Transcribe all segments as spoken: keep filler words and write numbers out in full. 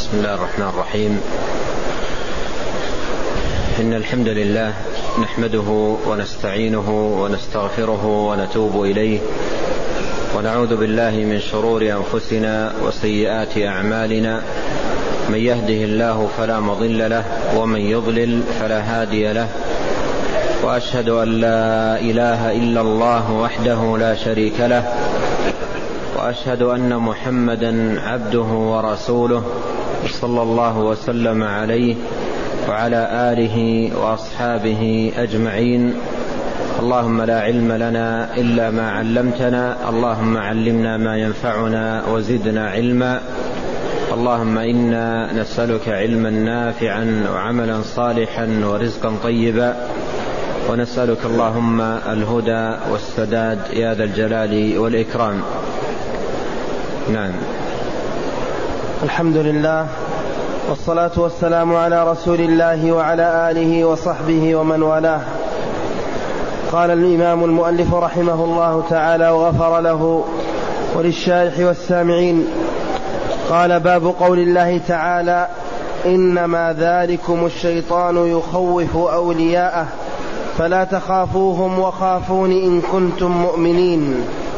بسم الله الرحمن الرحيم. إن الحمد لله نحمده ونستعينه ونستغفره ونتوب إليه، ونعوذ بالله من شرور أنفسنا وسيئات أعمالنا. من يهده الله فلا مضل له، ومن يضلل فلا هادي له. وأشهد أن لا إله إلا الله وحده لا شريك له، وأشهد أن محمدا عبده ورسوله صلى الله وسلم عليه وعلى آله وأصحابه أجمعين. اللهم لا علم لنا إلا ما علمتنا، اللهم علمنا ما ينفعنا وزدنا علما. اللهم إنا نسألك علما نافعا وعملا صالحا ورزقا طيبا، ونسألك اللهم الهدى والسداد يا ذا الجلال والإكرام. نعم. الحمد لله، والصلاة والسلام على رسول الله وعلى آله وصحبه ومن والاه. قال الإمام المؤلف رحمه الله تعالى وغفر له وللشارح والسامعين. قال: باب قول الله تعالى: إنما ذلكم الشيطان يخوف أولياءه فلا تخافوهم وخافون إن كنتم مؤمنين.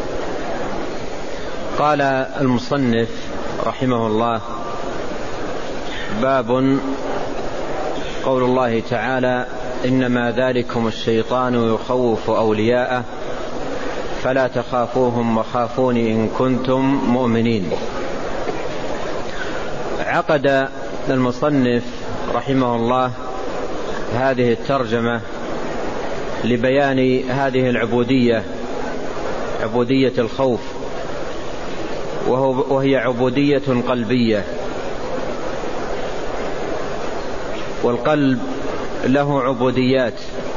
قال المصنف رحمه الله: باب قول الله تعالى: إنما ذلكم الشيطان يخوف أولياءه فلا تخافوهم وخافون إن كنتم مؤمنين. عقد المصنف رحمه الله هذه الترجمة لبيان هذه العبودية، عبودية الخوف، وهي عبودية قلبية. والقلب له عبوديات،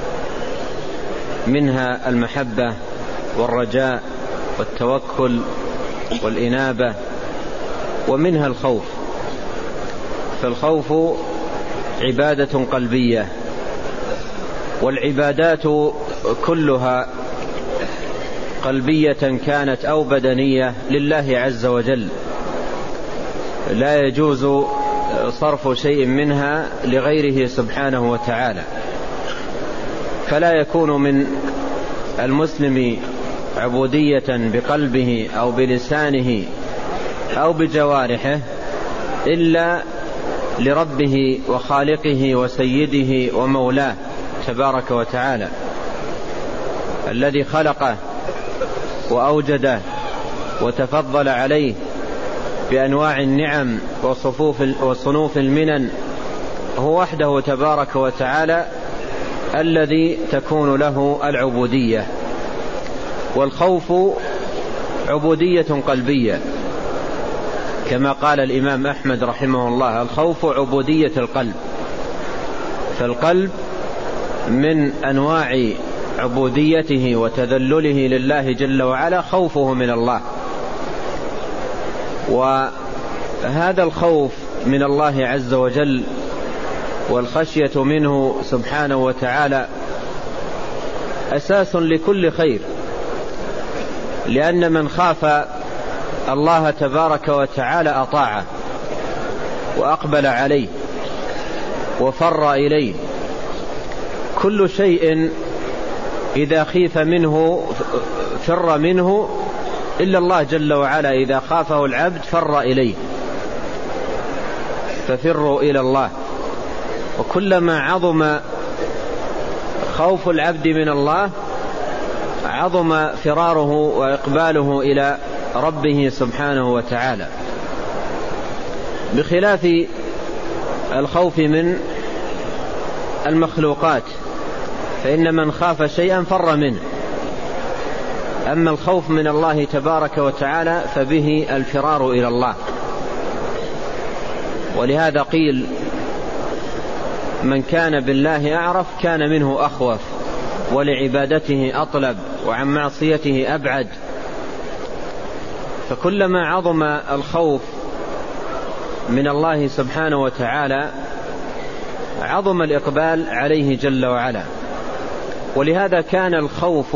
منها المحبة والرجاء والتوكل والإنابة، ومنها الخوف. فالخوف عبادة قلبية، والعبادات كلها قلبية كانت أو بدنية لله عز وجل، لا يجوز صرف شيء منها لغيره سبحانه وتعالى. فلا يكون من المسلم عبودية بقلبه أو بلسانه أو بجوارحه إلا لربه وخالقه وسيده ومولاه تبارك وتعالى، الذي خلقه وأوجده وتفضل عليه بأنواع النعم وصفوف وصنوف المنن. هو وحده تبارك وتعالى الذي تكون له العبودية. والخوف عبودية قلبية، كما قال الإمام أحمد رحمه الله: الخوف عبودية القلب. فالقلب من أنواع عبوديته وتذلله لله جل وعلا خوفه من الله. وهذا الخوف من الله عز وجل والخشية منه سبحانه وتعالى أساس لكل خير، لأن من خاف الله تبارك وتعالى أطاعه وأقبل عليه وفر إليه. كل شيء إذا خيف منه فر منه، إلا الله جل وعلا إذا خافه العبد فر إليه. ففروا إلى الله. وكلما عظم خوف العبد من الله عظم فراره وإقباله إلى ربه سبحانه وتعالى، بخلاف الخوف من المخلوقات، فإن من خاف شيئا فر منه. أما الخوف من الله تبارك وتعالى فبه الفرار إلى الله. ولهذا قيل: من كان بالله أعرف كان منه أخوف، ولعبادته أطلب، وعن معصيته أبعد. فكلما عظم الخوف من الله سبحانه وتعالى عظم الإقبال عليه جل وعلا. ولهذا كان الخوف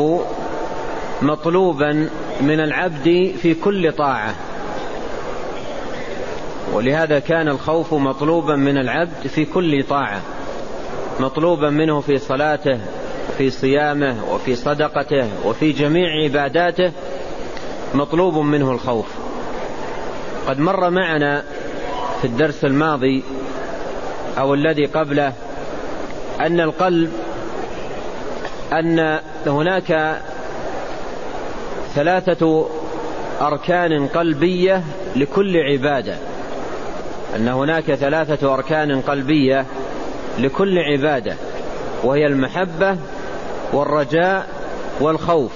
مطلوبا من العبد في كل طاعة، ولهذا كان الخوف مطلوبا من العبد في كل طاعة، مطلوبا منه في صلاته، في صيامه، وفي صدقته، وفي جميع عباداته مطلوب منه الخوف. قد مر معنا في الدرس الماضي أو الذي قبله أن القلب أن هناك ثلاثة أركان قلبية لكل عبادة، أن هناك ثلاثة أركان قلبية لكل عبادة، وهي المحبة والرجاء والخوف،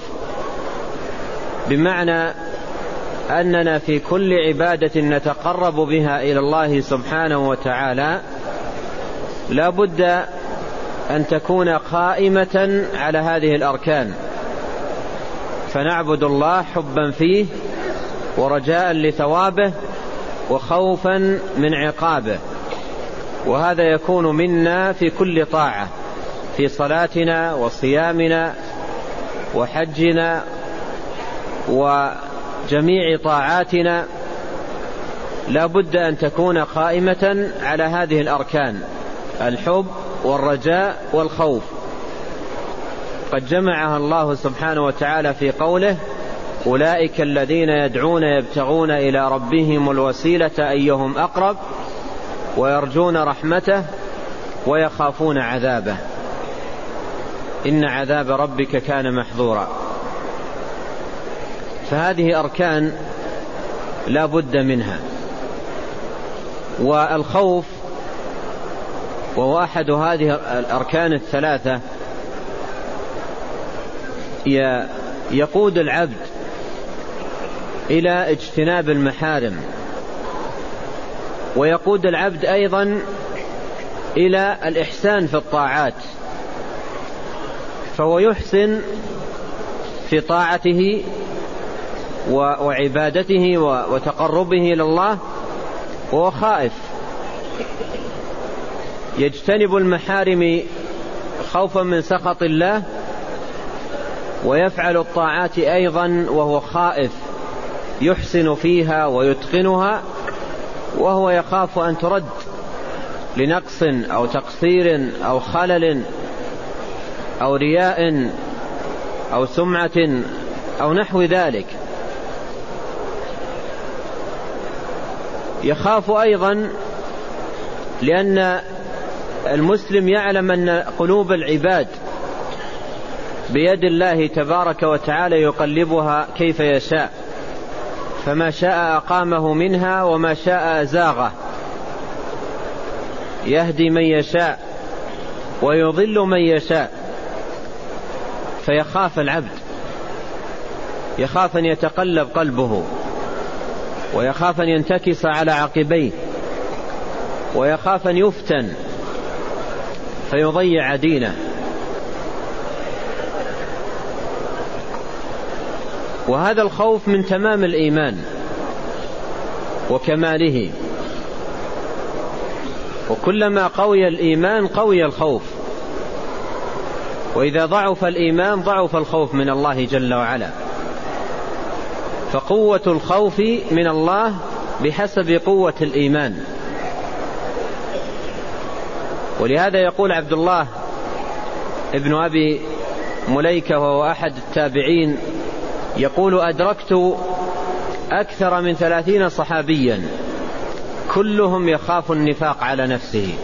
بمعنى أننا في كل عبادة نتقرب بها إلى الله سبحانه وتعالى لا بد أن تكون قائمة على هذه الأركان، فنعبد الله حبا فيه ورجاء لثوابه وخوفا من عقابه. وهذا يكون منا في كل طاعة، في صلاتنا وصيامنا وحجنا وجميع طاعاتنا لا بد أن تكون قائمة على هذه الأركان: الحب والرجاء والخوف. قد جمعها الله سبحانه وتعالى في قوله: أولئك الذين يدعون يبتغون إلى ربهم الوسيلة أيهم أقرب ويرجون رحمته ويخافون عذابه إن عذاب ربك كان محظورا. فهذه أركان لا بد منها. والخوف وهو أحد هذه الأركان الثلاثة يقود العبد إلى اجتناب المحارم، ويقود العبد أيضا إلى الإحسان في الطاعات، فهو يحسن في طاعته وعبادته وتقربه إلى الله وهو خائف، يجتنب المحارم خوفا من سخط الله، ويفعل الطاعات أيضا وهو خائف، يحسن فيها ويتقنها وهو يخاف أن ترد لنقص أو تقصير أو خلل أو رياء أو سمعة أو نحو ذلك. يخاف أيضا لأن المسلم يعلم أن قلوب العباد بيد الله تبارك وتعالى يقلبها كيف يشاء، فما شاء أقامه منها وما شاء أزاغه، يهدي من يشاء ويضل من يشاء. فيخاف العبد، يخاف أن يتقلب قلبه، ويخاف أن ينتكس على عقبيه، ويخاف أن يفتن فيضيع دينه. وهذا الخوف من تمام الإيمان وكماله، وكلما قوي الإيمان قوي الخوف، وإذا ضعف الإيمان ضعف الخوف من الله جل وعلا. فقوة الخوف من الله بحسب قوة الإيمان. ولهذا يقول عبد الله ابن أبي مليكة وهو أحد التابعين، يقول: أدركت أكثر من ثلاثين صحابيا كلهم يخاف النفاق على نفسه،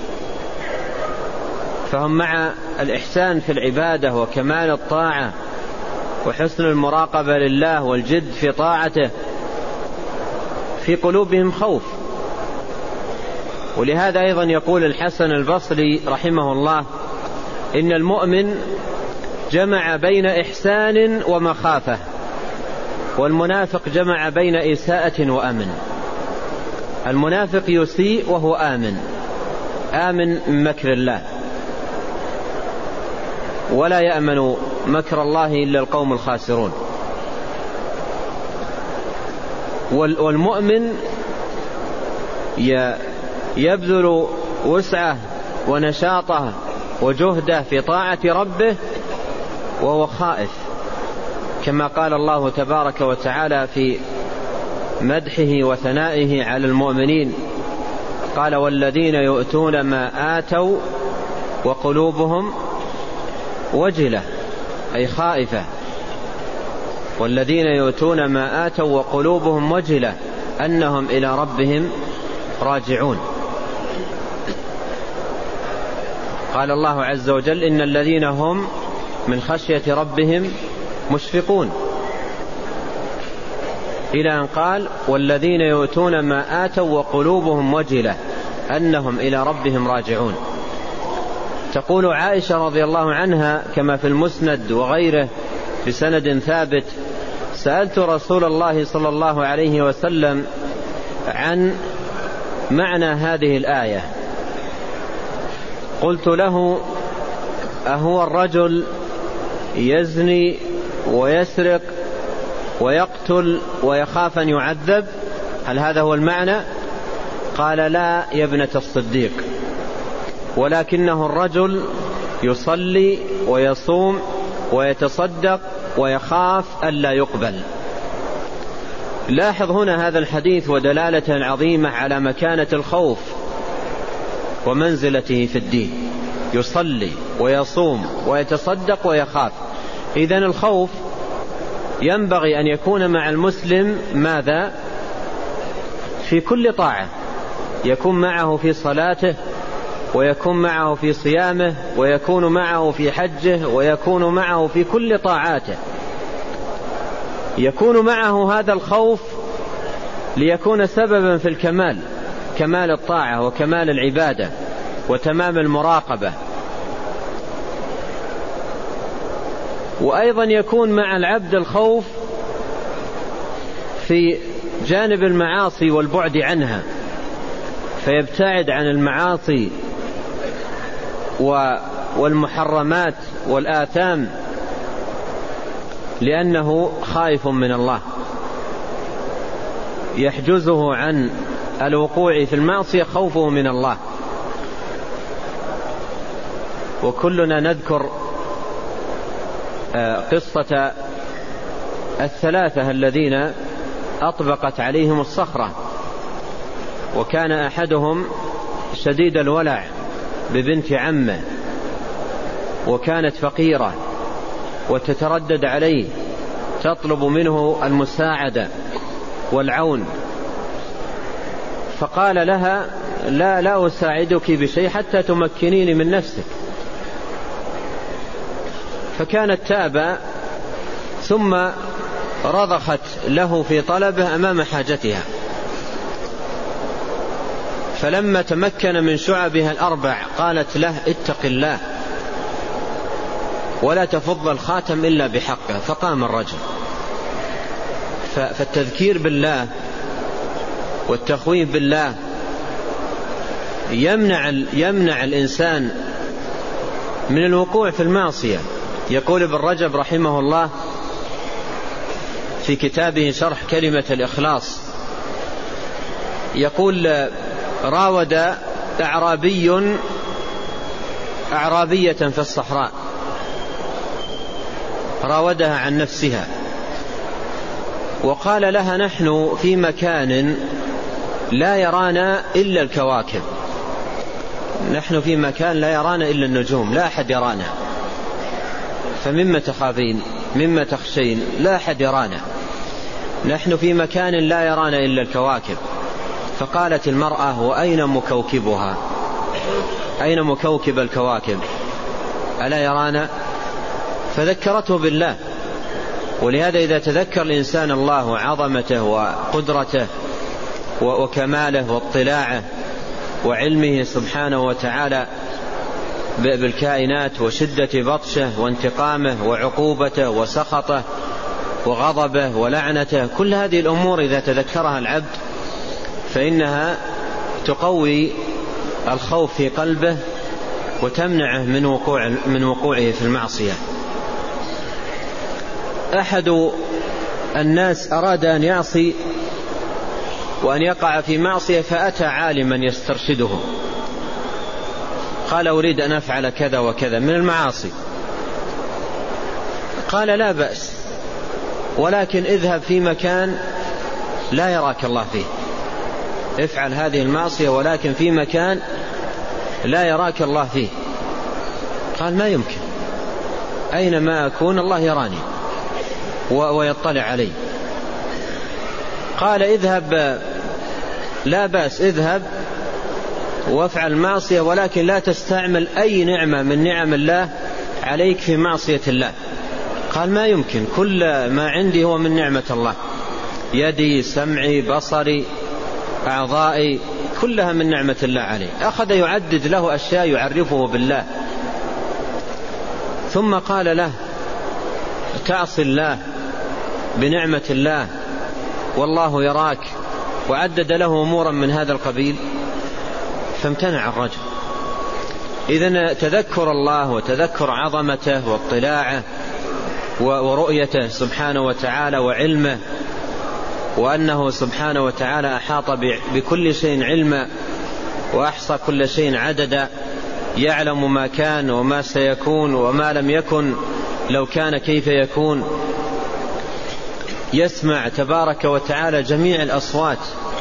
فهم مع الإحسان في العبادة وكمال الطاعة وحسن المراقبة لله والجد في طاعته في قلوبهم خوف. ولهذا أيضا يقول الحسن البصري رحمه الله: إن المؤمن جمع بين إحسان ومخافة، والمنافق جمع بين إساءة وأمن. المنافق يسيء وهو آمن، آمن من مكر الله، ولا يأمن مكر الله إلا القوم الخاسرون. والمؤمن يبذل وسعه ونشاطه وجهده في طاعة ربه وهو خائف، كما قال الله تبارك وتعالى في مدحه وثنائه على المؤمنين: قال والذين يؤتون ما آتوا وقلوبهم وجلة أي خائفة، والذين يؤتون ما آتوا وقلوبهم وجلة أنهم إلى ربهم راجعون. قال الله عز وجل إن الذين هم من خشية ربهم مشفقون، إلى أن قال والذين يؤتون ما آتوا وقلوبهم وجلة أنهم إلى ربهم راجعون. تقول عائشة رضي الله عنها كما في المسند وغيره بسند ثابت: سألت رسول الله صلى الله عليه وسلم عن معنى هذه الآية، قلت له: أهو الرجل يزني ويسرق ويقتل ويخاف أن يعذب؟ هل هذا هو المعنى؟ قال: لا يا ابنة الصديق، ولكنه الرجل يصلي ويصوم ويتصدق ويخاف ألا يقبل. لاحظ هنا هذا الحديث ودلالة عظيمة على مكانة الخوف ومنزلته في الدين، يصلي ويصوم ويتصدق ويخاف. إذن الخوف ينبغي أن يكون مع المسلم ماذا؟ في كل طاعة، يكون معه في صلاته، ويكون معه في صيامه، ويكون معه في حجه، ويكون معه في كل طاعاته. يكون معه هذا الخوف ليكون سببا في الكمال، كمال الطاعة وكمال العبادة وتمام المراقبة. وأيضا يكون مع العبد الخوف في جانب المعاصي والبعد عنها، فيبتعد عن المعاصي والمحرمات والآثام لأنه خائف من الله، يحجزه عن الوقوع في المعصية خوفه من الله. وكلنا نذكر قصة الثلاثة الذين أطبقت عليهم الصخرة، وكان أحدهم شديد الولع ببنت عمه، وكانت فقيرة وتتردد عليه تطلب منه المساعدة والعون، فقال لها: لا لا أساعدك بشيء حتى تمكنيني من نفسك. فكانت تابى ثم رضخت له في طلبه أمام حاجتها، فلما تمكن من شعبها الأربع قالت له: اتق الله ولا تفض الخاتم إلا بحقه. فقام الرجل. فالتذكير بالله والتخويف بالله يمنع, يمنع الإنسان من الوقوع في المعصية. يقول ابن رجب رحمه الله في كتابه شرح كلمة الإخلاص، يقول: راود أعرابي أعرابية في الصحراء، راودها عن نفسها وقال لها: نحن في مكان لا يرانا إلا الكواكب، نحن في مكان لا يرانا إلا النجوم، لا أحد يرانا، فمما تخافين؟ مما تخشين؟ لا أحد يرانا، نحن في مكان لا يرانا إلا الكواكب. فقالت المرأة: وأين مكوكبها؟ أين مكوكب الكواكب؟ ألا يرانا؟ فذكرته بالله. ولهذا إذا تذكر الإنسان الله وعظمته وقدرته وكماله واطلاعه وعلمه سبحانه وتعالى بالكائنات وشدة بطشه وانتقامه وعقوبته وسخطه وغضبه ولعنته، كل هذه الأمور إذا تذكرها العبد فإنها تقوي الخوف في قلبه وتمنعه من وقوع من وقوعه في المعصية. أحد الناس أراد أن يعصي وأن يقع في معصية، فأتى عالما يسترشده، قال: أريد أن أفعل كذا وكذا من المعاصي. قال: لا بأس، ولكن اذهب في مكان لا يراك الله فيه، افعل هذه المعصية ولكن في مكان لا يراك الله فيه. قال ما يمكن، أينما أكون الله يراني ويطلع علي. قال اذهب، لا بأس، اذهب وافعل معصية ولكن لا تستعمل أي نعمة من نعم الله عليك في معصية الله. قال ما يمكن، كل ما عندي هو من نعمة الله، يدي، سمعي، بصري، أعضائي، كلها من نعمة الله عليه. أخذ يعدد له أشياء يعرفه بالله، ثم قال له تعصي الله بنعمة الله والله يراك، وعدد له أمورا من هذا القبيل، فامتنع الرجل. إذن تذكر الله وتذكر عظمته واطلاعه ورؤيته سبحانه وتعالى وعلمه، وأنه سبحانه وتعالى أحاط بكل شيء علما وأحصى كل شيء عددا، يعلم ما كان وما سيكون وما لم يكن لو كان كيف يكون، يسمع تبارك وتعالى جميع الأصوات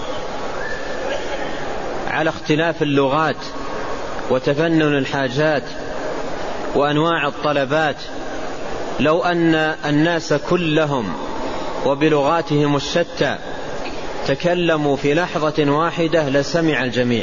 على اختلاف اللغات وتفنن الحاجات وأنواع الطلبات. لو أن الناس كلهم وبلغاتهم الشتى تكلموا في لحظة واحدة لسمع الجميع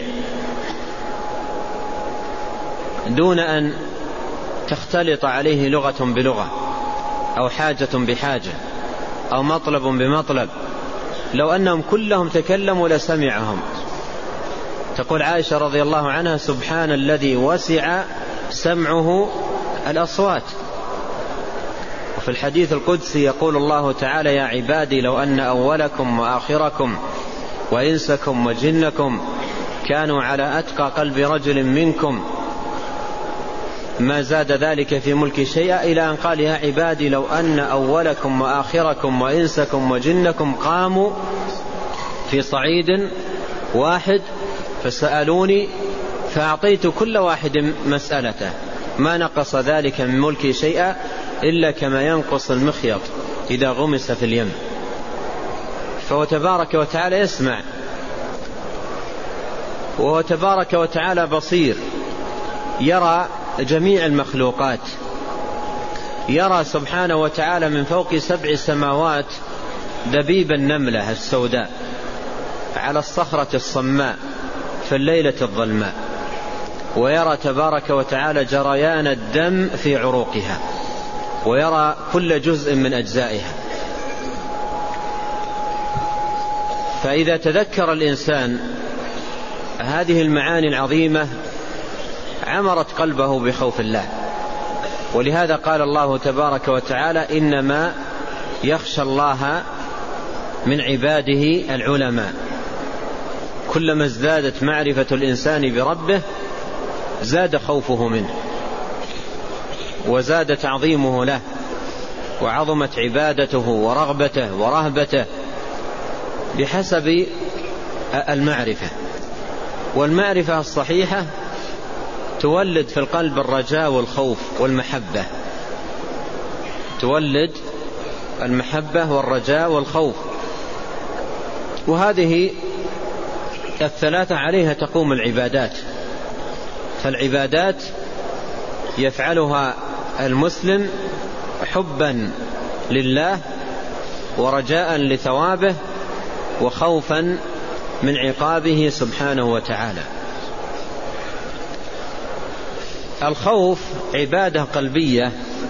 دون أن تختلط عليه لغة بلغة أو حاجة بحاجة أو مطلب بمطلب. لو أنهم كلهم تكلموا لسمعهم. تقول عائشة رضي الله عنها سبحان الذي وسع سمعه الأصوات. وفي الحديث القدسي يقول الله تعالى يا عبادي لو أن أولكم وآخركم وإنسكم وجنكم كانوا على أتقى قلب رجل منكم ما زاد ذلك في ملك شيئا، إلى أن قال يا عبادي لو أن أولكم وآخركم وإنسكم وجنكم قاموا في صعيد واحد فسألوني فأعطيت كل واحد مسألته ما نقص ذلك من ملكي شيئا إلا كما ينقص المخيط إذا غمس في اليم. فهو تبارك وتعالى يسمع، وهو تبارك وتعالى بصير، يرى جميع المخلوقات، يرى سبحانه وتعالى من فوق سبع سماوات دبيب النملة السوداء على الصخرة الصماء في الليلة الظلماء، ويرى تبارك وتعالى جريان الدم في عروقها، ويرى كل جزء من أجزائها. فإذا تذكر الإنسان هذه المعاني العظيمة عمرت قلبه بخوف الله. ولهذا قال الله تبارك وتعالى إنما يخشى الله من عباده العلماء. كلما ازدادت معرفة الإنسان بربه زاد خوفه منه وزاد تعظيمه له وعظمت عبادته ورغبته ورهبته بحسب المعرفة. والمعرفة الصحيحة تولد في القلب الرجاء والخوف والمحبة، تولد المحبة والرجاء والخوف. وهذه الثلاثة عليها تقوم العبادات. فالعبادات يفعلها المسلم حبا لله ورجاء لثوابه وخوفا من عقابه سبحانه وتعالى. الخوف عبادة قلبية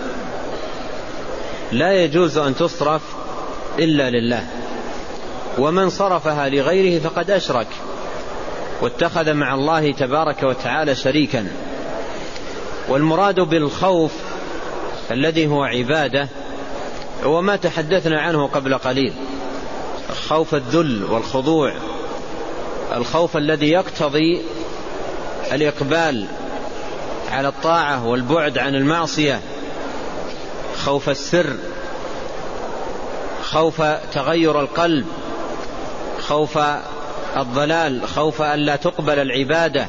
لا يجوز أن تصرف إلا لله، ومن صرفها لغيره فقد أشرك واتخذ مع الله تبارك وتعالى شريكا. والمراد بالخوف الذي هو عبادة هو ما تحدثنا عنه قبل قليل، خوف الذل والخضوع، الخوف الذي يقتضي الإقبال على الطاعة والبعد عن المعصية، خوف السر، خوف تغير القلب، خوف الضلال، خوف أن لا تقبل العبادة،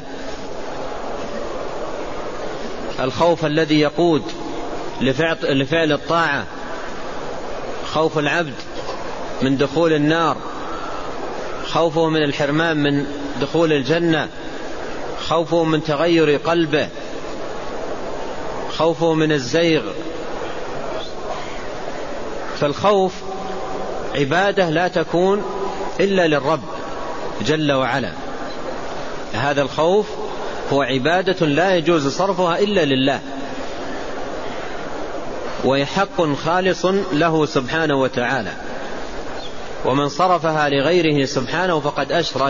الخوف الذي يقود لفعل الطاعة، خوف العبد من دخول النار، خوفه من الحرمان من دخول الجنة، خوفه من تغير قلبه، خوفه من الزيغ. فالخوف عبادة لا تكون إلا للرب جل وعلا. هذا الخوف هو عبادة لا يجوز صرفها إلا لله، وهي حق خالص له سبحانه وتعالى، ومن صرفها لغيره سبحانه فقد أشرك.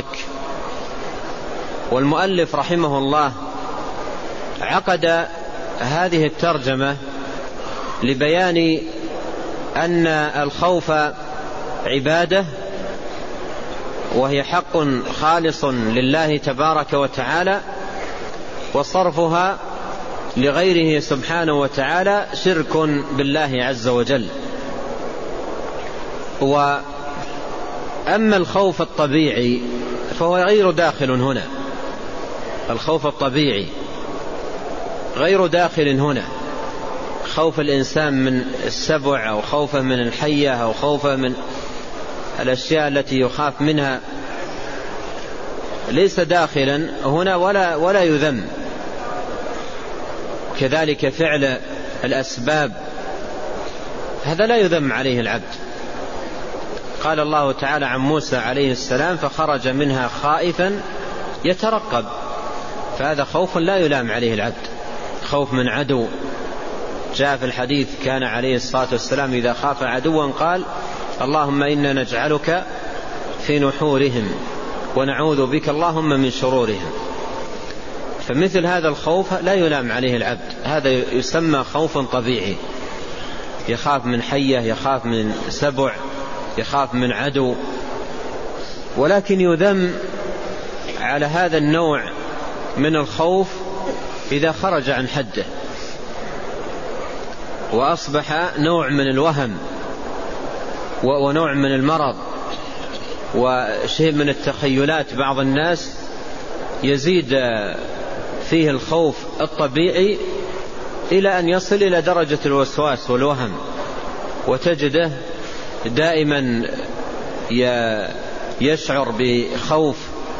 والمؤلف رحمه الله عقد هذه الترجمة لبيان أن الخوف عبادة، وهي حق خالص لله تبارك وتعالى، وصرفها لغيره سبحانه وتعالى شرك بالله عز وجل. وأما الخوف الطبيعي فهو غير داخل هنا. الخوف الطبيعي غير داخل هنا. خوف الإنسان من السبع، أو خوفه من الحية، أو خوفه من الأشياء التي يخاف منها، ليس داخلا هنا ولا, ولا يذم. كذلك فعل الأسباب هذا لا يذم عليه العبد. قال الله تعالى عن موسى عليه السلام: فخرج منها خائفا يترقب. فهذا خوف لا يلام عليه العبد. خوف من عدو، جاء في الحديث كان عليه الصلاة والسلام إذا خاف عدوا قال: اللهم إنا نجعلك في نحورهم ونعوذ بك اللهم من شرورهم. فمثل هذا الخوف لا يلام عليه العبد، هذا يسمى خوف طبيعي. يخاف من حية، يخاف من سبع، يخاف من عدو. ولكن يذم على هذا النوع من الخوف إذا خرج عن حده وأصبح نوع من الوهم ونوع من المرض وشيء من التخيلات. بعض الناس يزيد فيه الخوف الطبيعي إلى أن يصل إلى درجة الوسواس والوهم، وتجده دائما يشعر بخوف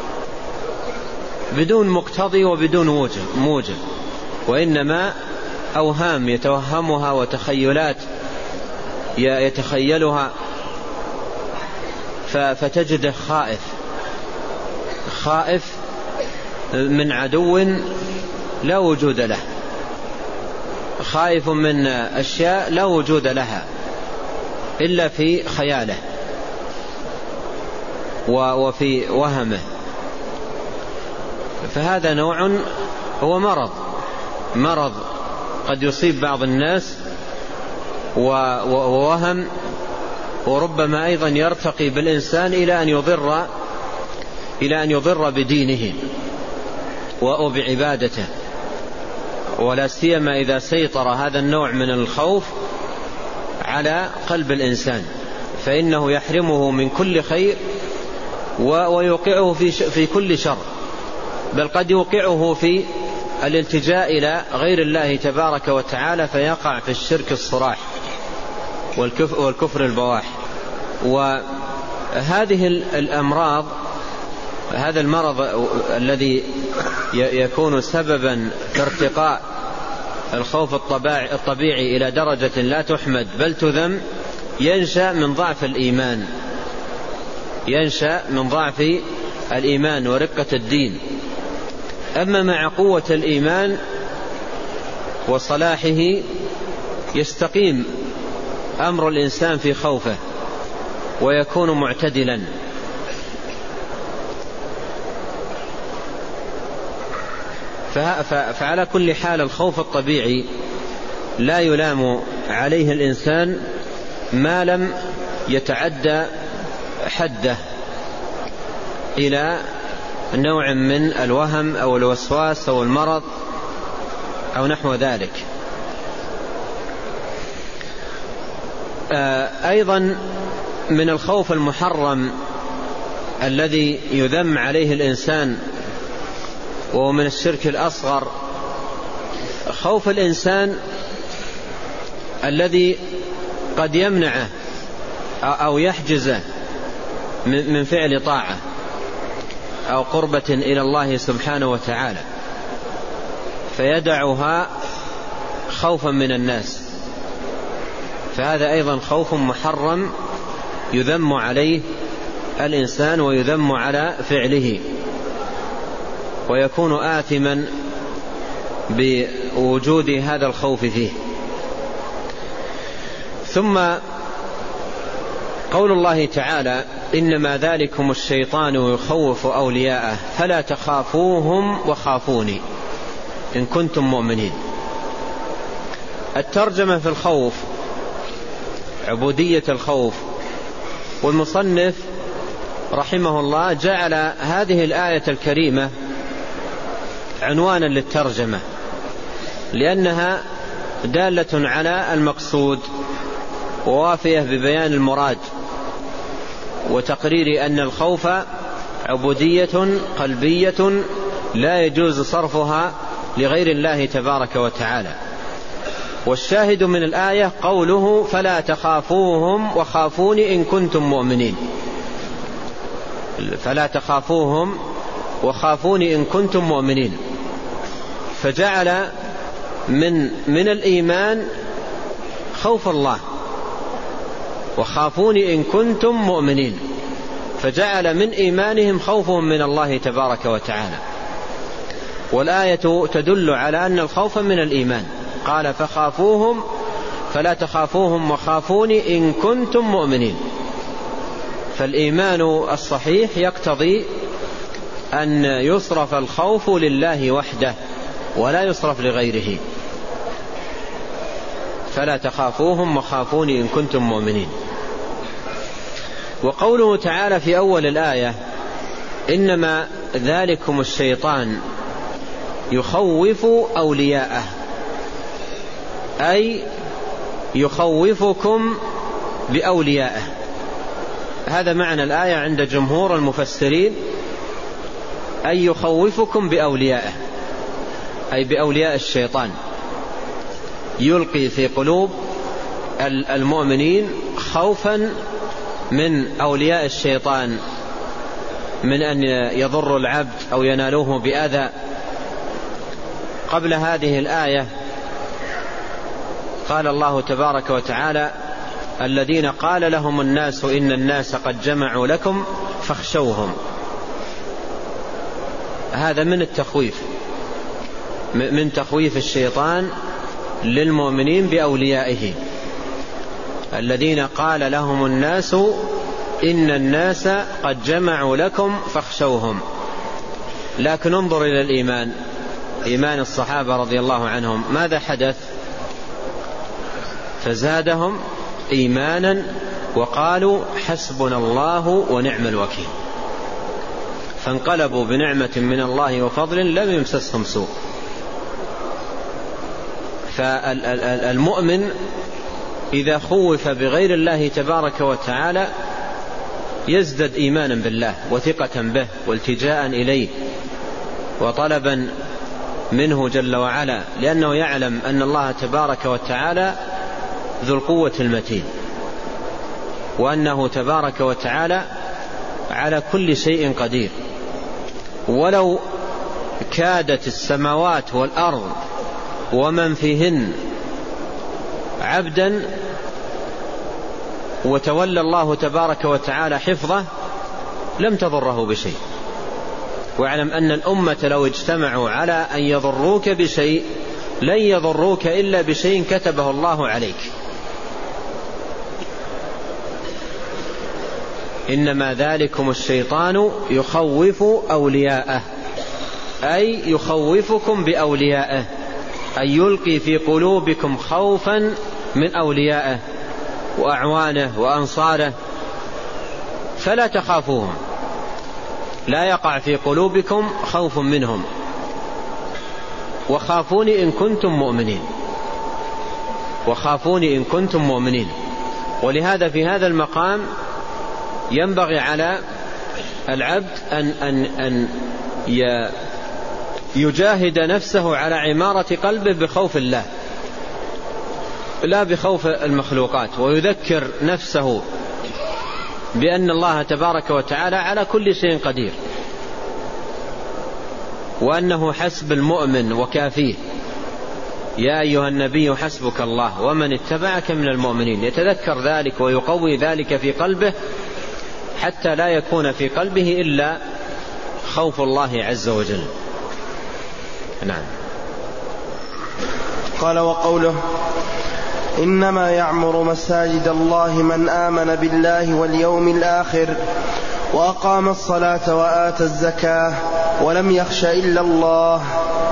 بدون مقتضي وبدون موجب، وإنما أوهام يتوهمها وتخيلات يتخيلها، فتجده خائف خائف من عدو لا وجود له، خائف من أشياء لا وجود لها إلا في خياله وفي وهمه. فهذا نوع هو مرض مرض قد يصيب بعض الناس ووهم، وربما أيضا يرتقي بالإنسان إلى أن يضر إلى أن يضر بدينه وبعبادته، ولا سيما إذا سيطر هذا النوع من الخوف على قلب الإنسان، فإنه يحرمه من كل خير ويوقعه في في كل شر، بل قد يوقعه في الالتجاء إلى غير الله تبارك وتعالى، فيقع في الشرك الصراح والكفر البواح. وهذه الأمراض، هذا المرض الذي يكون سببا في ارتقاء الخوف الطبيعي إلى درجة لا تحمد بل تذم، ينشأ من ضعف الإيمان ينشأ من ضعف الإيمان ورقة الدين. أما مع قوة الإيمان وصلاحه يستقيم أمر الإنسان في خوفه ويكون معتدلا. فعلى كل حال الخوف الطبيعي لا يلام عليه الإنسان ما لم يتعدى حده إلى نوع من الوهم أو الوسواس أو المرض أو نحو ذلك. أيضا من الخوف المحرم الذي يذم عليه الإنسان وهو من الشرك الأصغر، خوف الإنسان الذي قد يمنعه أو يحجزه من فعل طاعة أو قربة إلى الله سبحانه وتعالى فيدعها خوفا من الناس، فهذا أيضا خوف محرم يذم عليه الإنسان ويذم على فعله، ويكون آثما بوجود هذا الخوف فيه. ثم قول الله تعالى: إنما ذلكم الشيطان يخوف أولياءه فلا تخافوهم وخافوني إن كنتم مؤمنين. الترجمة في الخوف عبودية الخوف، والمصنف رحمه الله جعل هذه الآية الكريمة عنوانا للترجمة، لأنها دالة على المقصود ووافية ببيان المراد وتقرير أن الخوف عبودية قلبية لا يجوز صرفها لغير الله تبارك وتعالى. والشاهد من الآية قوله: فلا تخافوهم وخافوني إن كنتم مؤمنين. فلا تخافوهم وخافوني إن كنتم مؤمنين، فجعل من من الإيمان خوف الله، وخافوني إن كنتم مؤمنين، فجعل من إيمانهم خوفهم من الله تبارك وتعالى. والآية تدل على أن الخوف من الإيمان، قال: فخافوهم فلا تخافوهم وخافوني إن كنتم مؤمنين. فالإيمان الصحيح يقتضي أن يصرف الخوف لله وحده ولا يصرف لغيره. فلا تخافوهم وخافوني إن كنتم مؤمنين. وقوله تعالى في أول الآية: إنما ذلكم الشيطان يخوف أولياءه، أي يخوفكم بأوليائه. هذا معنى الآية عند جمهور المفسرين، أي يخوفكم بأوليائه، أي بأولياء الشيطان، يلقي في قلوب المؤمنين خوفا من أولياء الشيطان من أن يضروا العبد أو ينالوه بأذى. قبل هذه الآية قال الله تبارك وتعالى: الذين قال لهم الناس إن الناس قد جمعوا لكم فاخشوهم. هذا من التخويف، من تخويف الشيطان للمؤمنين بأوليائه. الذين قال لهم الناس إن الناس قد جمعوا لكم فاخشوهم. لكن انظر إلى الإيمان، إيمان الصحابة رضي الله عنهم، ماذا حدث؟ فزادهم إيمانا وقالوا حسبنا الله ونعم الوكيل، فانقلبوا بنعمة من الله وفضل لم يمسسهم سوء. فالمؤمن إذا خوف بغير الله تبارك وتعالى يزداد إيمانا بالله وثقة به والتجاء إليه وطلبا منه جل وعلا، لأنه يعلم أن الله تبارك وتعالى ذو القوة المتين، وأنه تبارك وتعالى على كل شيء قدير. ولو كادت السماوات والأرض ومن فيهن عبدا وتولى الله تبارك وتعالى حفظه لم تضره بشيء. واعلم أن الأمة لو اجتمعوا على أن يضروك بشيء لن يضروك إلا بشيء كتبه الله عليك. إنما ذلكم الشيطان يخوف أولياءه، أي يخوفكم بأوليائه، أي يلقي في قلوبكم خوفا من أوليائه وأعوانه وأنصاره. فلا تخافوهم، لا يقع في قلوبكم خوف منهم، وخافوني إن كنتم مؤمنين، وخافوني إن كنتم مؤمنين. ولهذا في هذا المقام ينبغي على العبد أن, أن, أن يجاهد نفسه على عمارة قلبه بخوف الله لا بخوف المخلوقات، ويذكر نفسه بأن الله تبارك وتعالى على كل شيء قدير، وأنه حسب المؤمن وكافيه. يا أيها النبي حسبك الله ومن اتبعك من المؤمنين. يتذكر ذلك ويقوي ذلك في قلبه حتى لا يكون في قلبه إلا خوف الله عز وجل. نعم. قال: وقوله: إنما يعمر مساجد الله من آمن بالله واليوم الآخر وأقام الصلاة وآتى الزكاة ولم يخش إلا الله.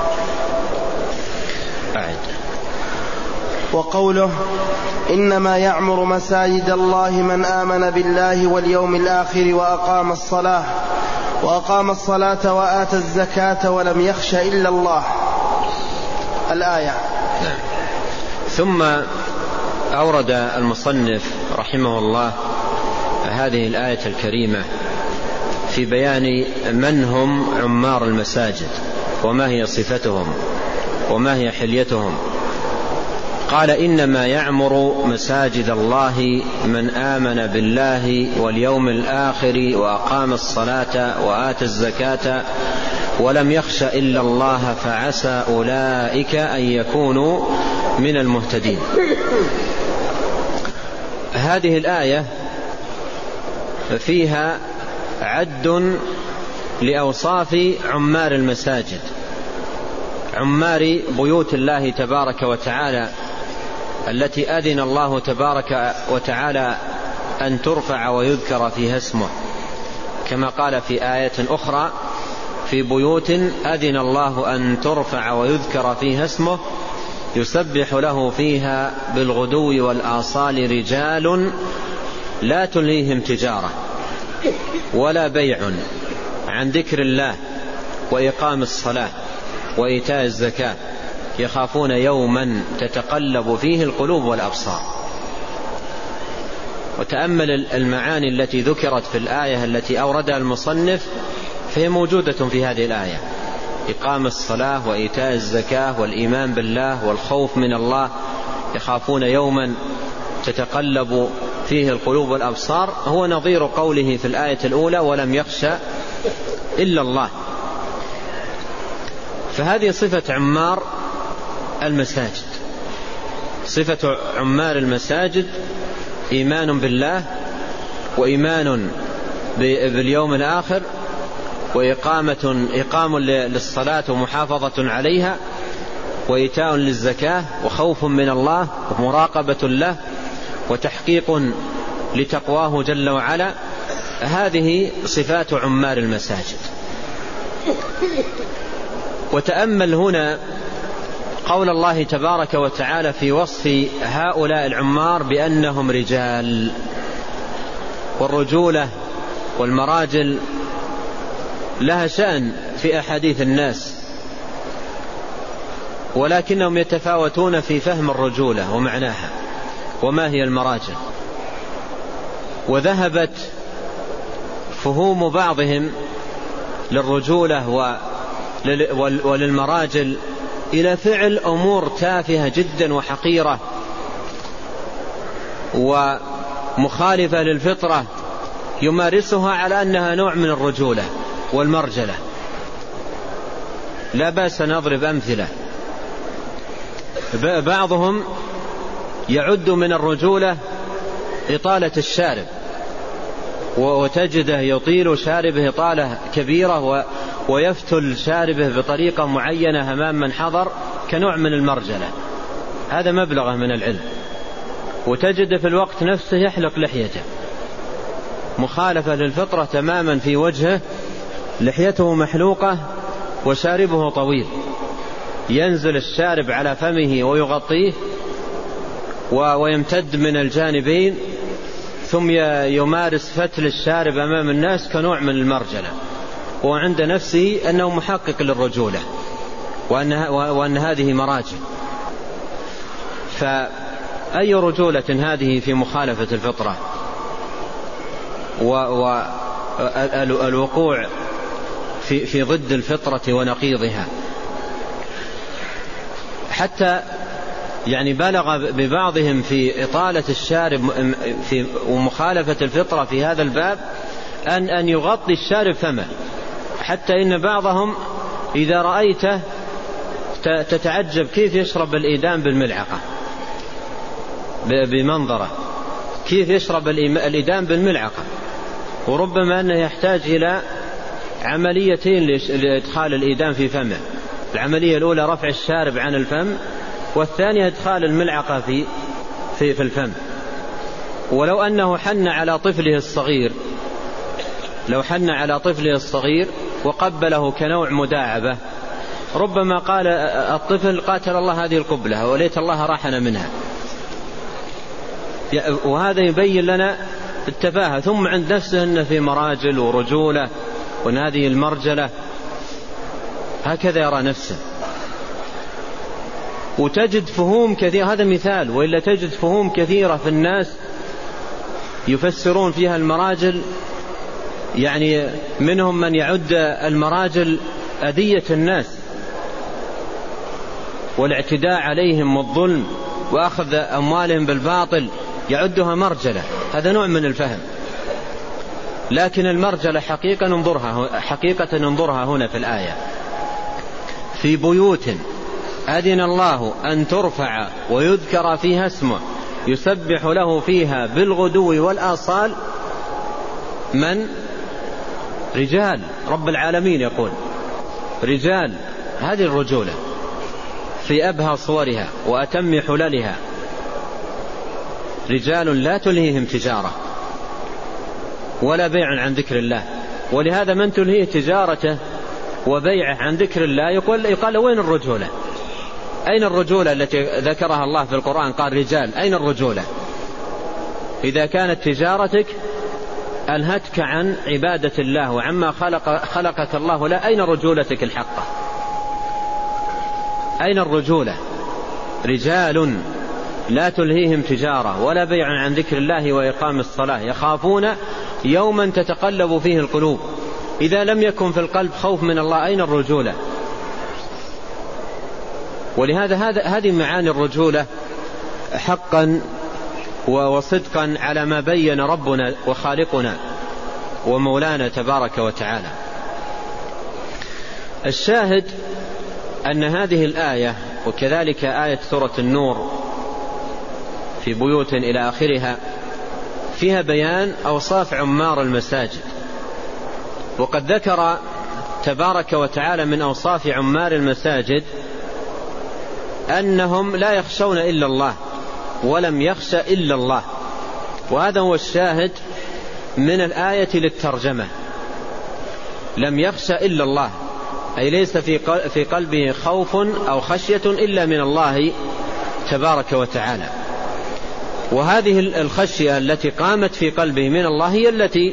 أعد. وقوله: إنما يعمر مساجد الله من آمن بالله واليوم الآخر وأقام الصلاة وأقام الصلاة وآتى الزكاة ولم يخش إلا الله. الآية. ثم أورد المصنف رحمه الله هذه الآية الكريمة في بيان من هم عمار المساجد وما هي صفتهم وما هي حليتهم. قال: إنما يعمر مساجد الله من آمن بالله واليوم الآخر وأقام الصلاة وآتى الزكاة ولم يخش إلا الله فعسى أولئك أن يكونوا من المهتدين. هذه الآية فيها عد لأوصاف عمار المساجد، عمار بيوت الله تبارك وتعالى التي أذن الله تبارك وتعالى أن ترفع ويذكر فيها اسمه، كما قال في آية أخرى: في بيوت أذن الله أن ترفع ويذكر فيها اسمه يسبح له فيها بالغدو والآصال رجال لا تلهيهم تجارة ولا بيع عن ذكر الله وإقام الصلاة وإيتاء الزكاة يخافون يوما تتقلب فيه القلوب والأبصار. وتأمل المعاني التي ذكرت في الآية التي أوردها المصنف فهي موجودة في هذه الآية: إقام الصلاة وإيتاء الزكاة والإيمان بالله والخوف من الله، يخافون يوما تتقلب فيه القلوب والأبصار. هو نظير قوله في الآية الأولى: ولم يخشى إلا الله. فهذه صفة عمار المساجد. صفة عمار المساجد إيمان بالله وإيمان باليوم الآخر وإقامة إقام للصلاة ومحافظة عليها وإيتاء للزكاة وخوف من الله ومراقبة له وتحقيق لتقواه جل وعلا. هذه صفات عمار المساجد. وتأمل هنا قول الله تبارك وتعالى في وصف هؤلاء العمار بأنهم رجال. والرجولة والمراجل لها شأن في أحاديث الناس، ولكنهم يتفاوتون في فهم الرجولة ومعناها وما هي المراجل. وذهبت فهوم بعضهم للرجولة وللمراجل إلى فعل أمور تافهة جدا وحقيرة ومخالفة للفطرة يمارسها على أنها نوع من الرجولة والمرجلة. لا بأس نضرب أمثلة. بعضهم يعد من الرجولة إطالة الشارب، وتجده يطيل شاربه إطالة كبيرة ويفتل شاربه بطريقة معينة أمام من حضر كنوع من المرجلة. هذا مبلغه من العلم. وتجد في الوقت نفسه يحلق لحيته، مخالفة للفطرة تماما في وجهه، لحيته محلوقة وشاربه طويل، ينزل الشارب على فمه ويغطيه ويمتد من الجانبين، ثم يمارس فتل الشارب أمام الناس كنوع من المرجلة، وعند نفسه أنه محقق للرجولة وأن, وأن هذه مراجل. فأي رجولة هذه في مخالفة الفطرة والوقوع في, في ضد الفطرة ونقيضها. حتى يعني بلغ ببعضهم في إطالة الشارب في ومخالفة الفطرة في هذا الباب أن, أن يغطي الشارب فمه، حتى إن بعضهم إذا رأيته تتعجب كيف يشرب الإيدام بالملعقة بمنظره، كيف يشرب الإيدام بالملعقة، وربما أنه يحتاج إلى عمليتين لإدخال الإيدام في فمه. العملية الأولى رفع الشارب عن الفم، والثانية إدخال الملعقة في في في الفم. ولو أنه حن على طفله الصغير لو حن على طفله الصغير وقبله كنوع مداعبة، ربما قال الطفل قاتل الله هذه القبلة وليت الله راحنا منها. وهذا يبين لنا التفاهة. ثم عند نفسه أنه في مراجل ورجولة، وأن هذه المرجلة، هكذا يرى نفسه. وتجد فهوم كثيرة، هذا مثال، وإلا تجد فهوم كثيرة في الناس يفسرون فيها المراجل، يعني منهم من يعد المراجل أذية الناس والاعتداء عليهم والظلم وأخذ أموالهم بالباطل، يعدها مرجلة. هذا نوع من الفهم. لكن المرجلة حقيقة ننظرها, حقيقة ننظرها هنا في الآية: في بيوت أذن الله أن ترفع ويذكر فيها اسمه يسبح له فيها بالغدو والآصال. من؟ رجال. رب العالمين يقول رجال. هذه الرجولة في أبهى صورها وأتم حللها. رجال لا تلهيهم تجارة ولا بيع عن ذكر الله. ولهذا من تلهيه تجارته وبيعه عن ذكر الله يقول, يقال وين الرجولة؟ أين الرجولة التي ذكرها الله في القرآن؟ قال رجال. أين الرجولة؟ إذا كانت تجارتك ألهتك عن عبادة الله وعما خلق خلقك الله لا، أين رجولتك الحقة؟ أين الرجولة؟ رجال لا تلهيهم تجارة ولا بيع عن ذكر الله وإقام الصلاة يخافون يوما تتقلب فيه القلوب. إذا لم يكن في القلب خوف من الله، أين الرجولة؟ ولهذا هذه معاني الرجولة حقا وصدقا على ما بين ربنا وخالقنا ومولانا تبارك وتعالى. الشاهد أن هذه الآية وكذلك آية سورة النور في بيوت إلى آخرها فيها بيان أوصاف عمار المساجد. وقد ذكر تبارك وتعالى من أوصاف عمار المساجد أنهم لا يخشون إلا الله ولم يخش إلا الله. وهذا هو الشاهد من الآية للترجمة. لم يخش إلا الله، أي ليس في قلبه خوف أو خشية إلا من الله تبارك وتعالى. وهذه الخشية التي قامت في قلبه من الله هي التي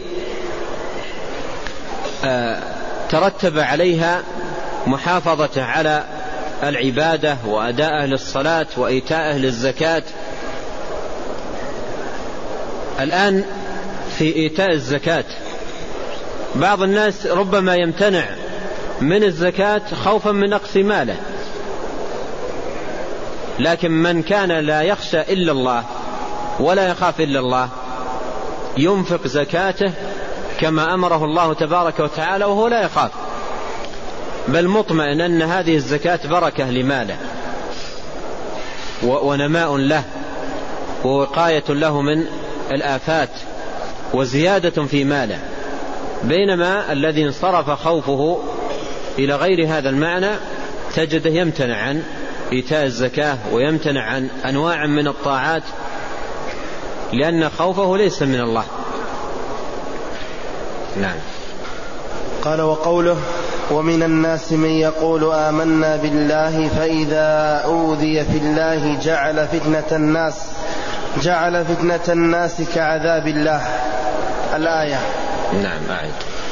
ترتب عليها محافظة على العبادة وأداءه للصلاة وإيتاءه للزكاة. الآن في إيتاء الزكاة بعض الناس ربما يمتنع من الزكاة خوفا من نقص ماله، لكن من كان لا يخشى إلا الله ولا يخاف إلا الله ينفق زكاته كما أمره الله تبارك وتعالى وهو لا يخاف، بل مطمئن أن هذه الزكاة بركة لماله ونماء له ووقاية له من الآفات وزيادة في ماله. بينما الذي انصرف خوفه إلى غير هذا المعنى تجده يمتنع عن إيتاء الزكاة ويمتنع عن أنواع من الطاعات لأن خوفه ليس من الله. نعم. قال: وقوله: ومن الناس من يقول آمنا بالله فإذا أوذي في الله جعل فتنة الناس جعل فتنة الناس كعذاب الله. الآية. نعم. أعد.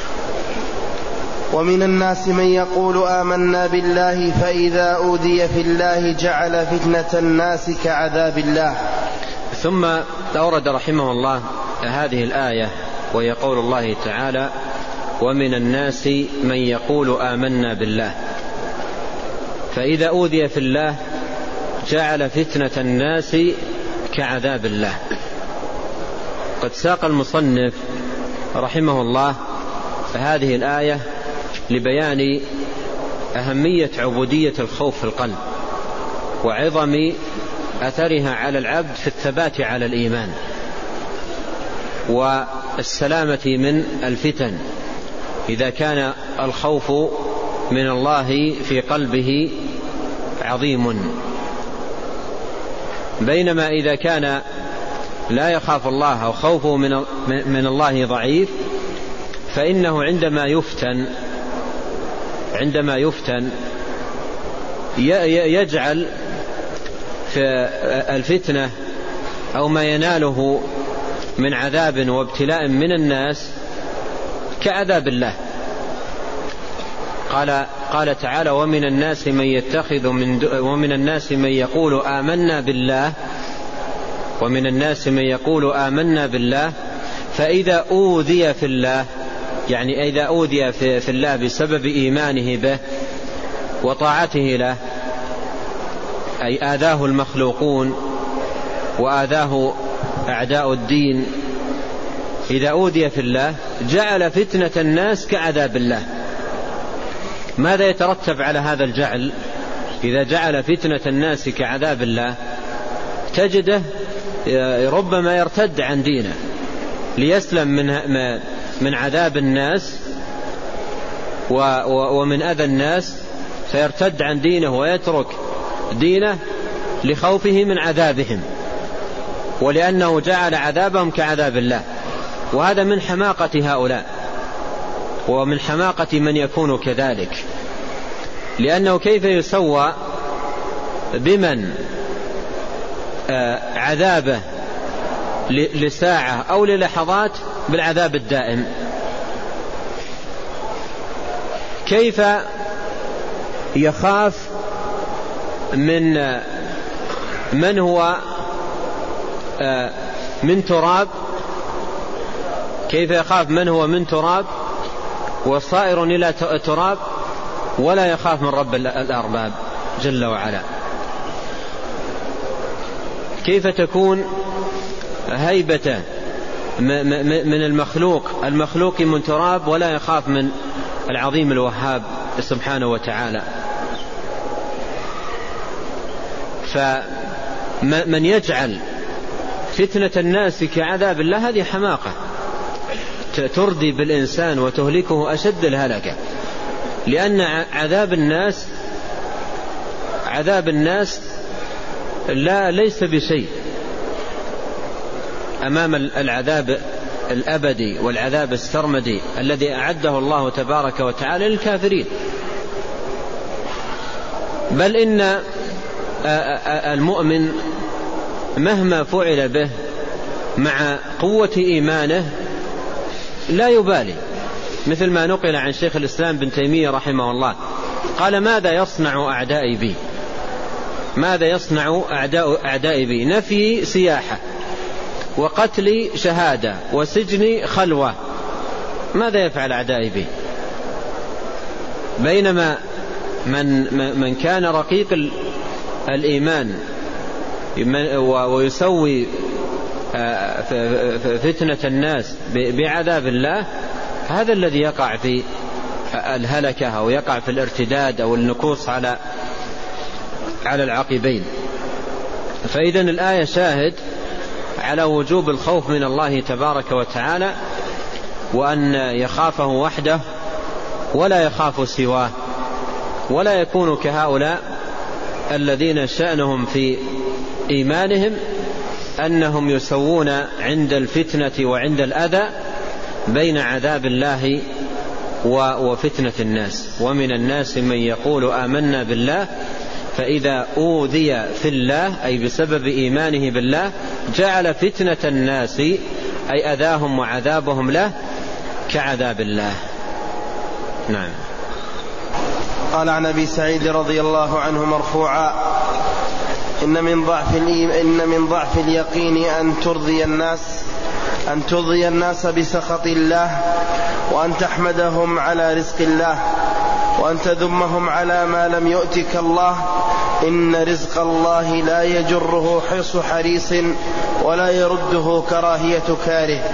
ومن الناس من يقول آمنا بالله فإذا أوذي في الله جعل فتنة الناس كعذاب الله. ثم أورد رحمه الله هذه الآية وهي قول الله تعالى: ومن الناس من يقول آمنا بالله فإذا أوذي في الله جعل فتنة الناس كعذاب الله. قد ساق المصنف رحمه الله هذه الآية لبيان أهمية عبودية الخوف في القلب وعظم أثرها على العبد في الثبات على الإيمان والسلامة من الفتن إذا كان الخوف من الله في قلبه عظيم. بينما إذا كان لا يخاف الله أو خوفه من الله ضعيف فإنه عندما يفتن عندما يفتن يجعل في الفتنة أو ما يناله من عذاب وابتلاء من الناس كعذاب الله. قال قال تعالى: ومن الناس من يتخذ من ومن الناس من يقول آمنا بالله ومن الناس من يقول آمنا بالله فإذا أوذي في الله، يعني إذا أوذي في, في الله بسبب إيمانه به وطاعته له، أي آذاه المخلوقون وآذاه أعداء الدين، إذا أوذي في الله جعل فتنة الناس كعذاب الله. ماذا يترتب على هذا الجعل؟ إذا جعل فتنة الناس كعذاب الله تجده ربما يرتد عن دينه ليسلم من من عذاب الناس ومن أذى الناس، فيرتد عن دينه ويترك دينه لخوفه من عذابهم ولأنه جعل عذابهم كعذاب الله. وهذا من حماقة هؤلاء ومن حماقة من يكون كذلك، لأنه كيف يسوى بمن عذابه لساعة أو للحظات بالعذاب الدائم؟ كيف يخاف من من هو من تراب كيف يخاف من هو من تراب وصائر إلى تراب ولا يخاف من رب الأرباب جل وعلا؟ كيف تكون هيبته من المخلوق المخلوق من تراب ولا يخاف من العظيم الوهاب سبحانه وتعالى؟ فمن يجعل فتنة الناس كعذاب الله هذه حماقة تردي بالإنسان وتهلكه أشد الهلكة، لأن عذاب الناس عذاب الناس لا ليس بشيء أمام العذاب الأبدي والعذاب السرمدي الذي أعده الله تبارك وتعالى للكافرين. بل إن المؤمن مهما فعل به مع قوة إيمانه لا يبالي، مثل ما نقل عن شيخ الإسلام بن تيمية رحمه الله قال: ماذا يصنع أعدائي بي؟ ماذا يصنع أعداء أعدائي بي؟ نفي سياحة وقتلي شهادة وسجني خلوة، ماذا يفعل أعدائي بي؟ بينما من, من كان رقيق الإيمان ويسوي فتنة الناس بعذاب الله، هذا الذي يقع في الهلكة أو يقع في الارتداد أو النكوص على على العقبين. فإذا الآية شاهد على وجوب الخوف من الله تبارك وتعالى، وأن يخافه وحده ولا يخاف سواه، ولا يكون كهؤلاء الذين شأنهم في إيمانهم أنهم يسوون عند الفتنة وعند الأذى بين عذاب الله وفتنة الناس. ومن الناس من يقول آمنا بالله فإذا أوذي في الله، أي بسبب إيمانه بالله، جعل فتنة الناس أي أذاهم وعذابهم له كعذاب الله. نعم. قال عن أبي سعيد رضي الله عنه مرفوعا: إن من ضعف إن من ضعف اليقين أن ترضي الناس أن ترضي الناس بسخط الله، وأن تحمدهم على رزق الله، وأن تذمهم على ما لم يؤتك الله. إن رزق الله لا يجره حرص حريص ولا يرده كراهية كاره.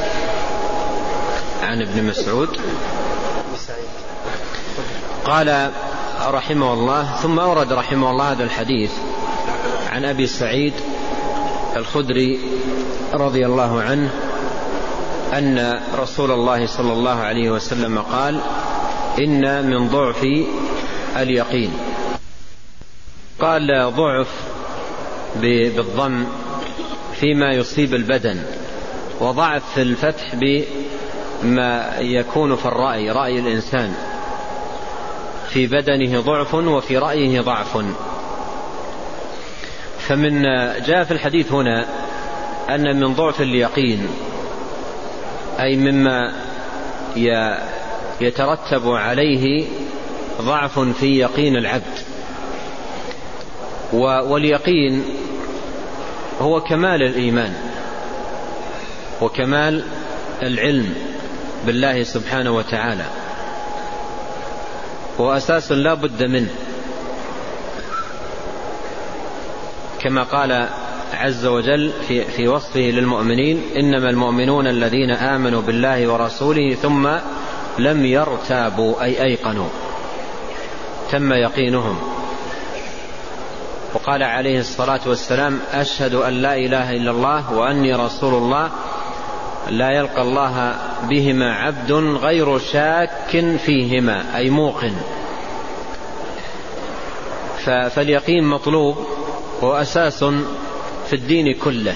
عن ابن مسعود قال: رحمه الله ثم أورد رحمه الله هذا الحديث عن أبي سعيد الخدري رضي الله عنه أن رسول الله صلى الله عليه وسلم قال: إن من ضعف اليقين. قال ضعف بالضم فيما يصيب البدن، وضعف في الفتح بما يكون في الرأي، رأي الإنسان في بدنه ضعف وفي رأيه ضعف. فمن جاء في الحديث هنا أن من ضعف اليقين أي مما يترتب عليه ضعف في يقين العبد. واليقين هو كمال الإيمان وكمال العلم بالله سبحانه وتعالى، وأساس لا بد منه، كما قال عز وجل في, في وصفه للمؤمنين: إنما المؤمنون الذين آمنوا بالله ورسوله ثم لم يرتابوا أي أيقنوا، تم يقينهم. وقال عليه الصلاة والسلام: أشهد أن لا إله إلا الله وأني رسول الله، لا يلقى الله بهما عبد غير شاك فيهما أي موقن. فاليقين مطلوب وأساس في الدين كله،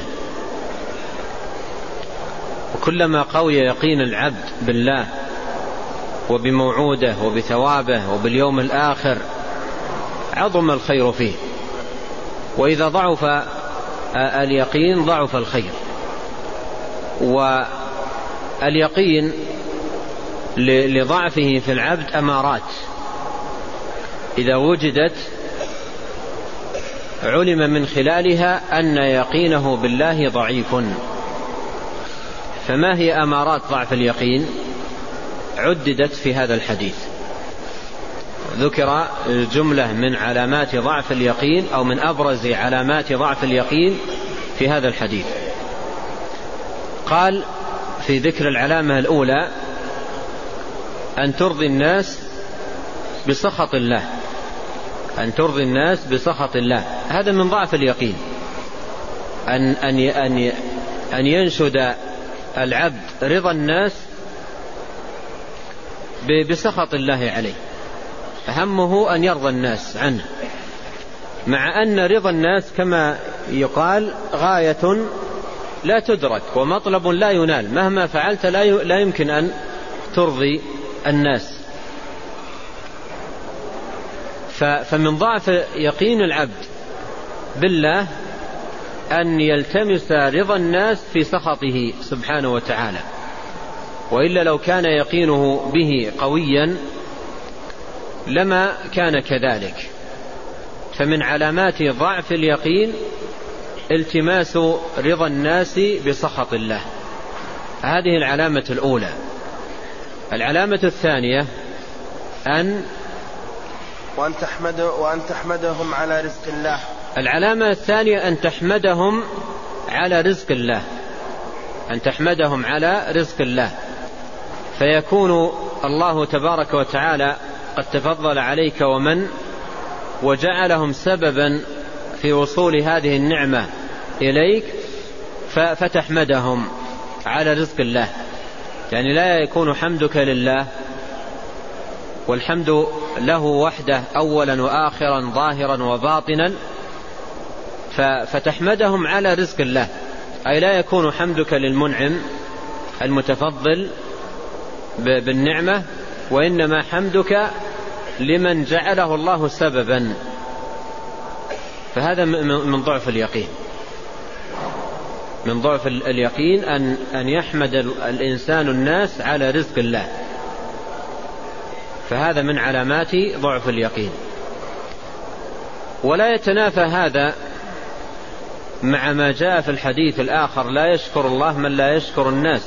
وكلما قوي يقين العبد بالله وبموعوده وبثوابه وباليوم الآخر عظم الخير فيه، وإذا ضعف اليقين ضعف الخير. واليقين لضعفه في العبد أمارات إذا وجدت علم من خلالها أن يقينه بالله ضعيف. فما هي أمارات ضعف اليقين؟ عددت في هذا الحديث، ذكر جملة من علامات ضعف اليقين أو من أبرز علامات ضعف اليقين في هذا الحديث. قال في ذكر العلامة الأولى: أن ترضي الناس بسخط الله، أن ترضي الناس بسخط الله. هذا من ضعف اليقين، أن, أن, أن, أن ينشد العبد رضا الناس بسخط الله عليه، همه أن يرضى الناس عنه، مع أن رضا الناس كما يقال غاية لا تدرك ومطلب لا ينال، مهما فعلت لا يمكن أن ترضي الناس. فمن ضعف يقين العبد بالله أن يلتمس رضا الناس في سخطه سبحانه وتعالى، وإلا لو كان يقينه به قويا لما كان كذلك. فمن علامات ضعف اليقين التماس رضا الناس بسخط الله، هذه العلامة الأولى. العلامة الثانية أن وأن, تحمد وأن تحمدهم على رزق الله. العلامة الثانية أن تحمدهم على رزق الله، أن تحمدهم على رزق الله، فيكون الله تبارك وتعالى قد تفضل عليك ومن وجعلهم سببا في وصول هذه النعمة إليك، فتحمدهم على رزق الله. يعني لا يكون حمدك لله والحمد له وحده أولا وآخرا ظاهرا وباطنا، فتحمدهم على رزق الله، أي لا يكون حمدك للمنعم المتفضل بالنعمة، وإنما حمدك لمن جعله الله سببا. فهذا من ضعف اليقين، من ضعف اليقين أن, أن يحمد الإنسان الناس على رزق الله، فهذا من علامات ضعف اليقين. ولا يتنافى هذا مع ما جاء في الحديث الآخر: لا يشكر الله من لا يشكر الناس،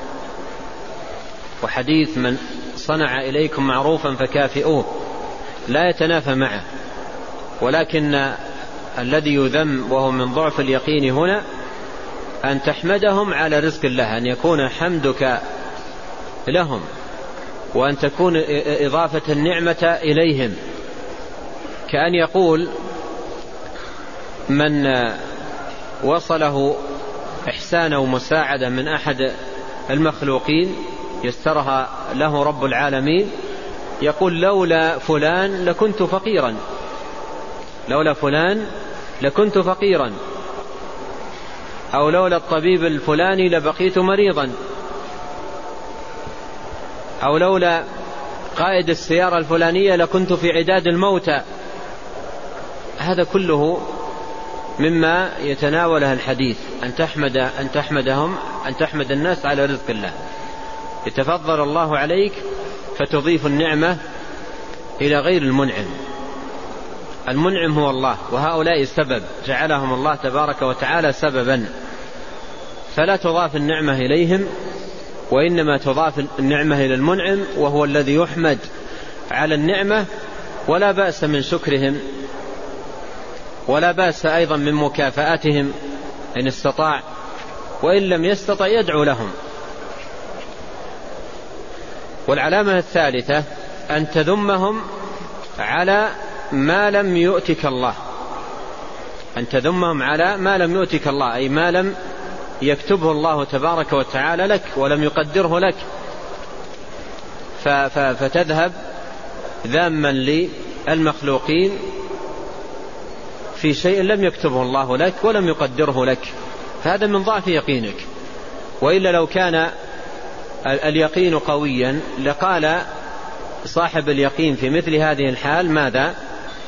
وحديث من صنع إليكم معروفا فكافئوه، لا يتنافى معه. ولكن الذي يذم وهو من ضعف اليقين هنا أن تحمدهم على رزق الله، أن يكون حمدك لهم وأن تكون إضافة النعمة إليهم كأن يقول من وصله إحسان ومساعدة من أحد المخلوقين يسترها له رب العالمين، يقول لولا فلان لكنت فقيرا، لولا فلان لكنت فقيرا، أو لولا الطبيب الفلاني لبقيت مريضا، أو لولا قائد السيارة الفلانية لكنت في عداد الموتى. هذا كله مما يتناوله الحديث، أن تحمد أن تحمدهم أن تحمد الناس على رزق الله. يتفضل الله عليك فتضيف النعمة إلى غير المنعم. المنعم هو الله، وهؤلاء السبب جعلهم الله تبارك وتعالى سببا، فلا تضاف النعمة إليهم، وإنما تضاف النعمة إلى المنعم، وهو الذي يحمد على النعمة. ولا بأس من شكرهم، ولا بأس أيضا من مكافأتهم إن استطاع، وإن لم يستطع يدعو لهم. والعلامة الثالثة أن تذمهم على ما لم يؤتك الله، أن تذمهم على ما لم يؤتك الله، أي ما لم يكتبه الله تبارك وتعالى لك ولم يقدره لك، فتذهب ذاما للمخلوقين في شيء لم يكتبه الله لك ولم يقدره لك، فهذا من ضعف يقينك. وإلا لو كان اليقين قويا لقال صاحب اليقين في مثل هذه الحال ماذا؟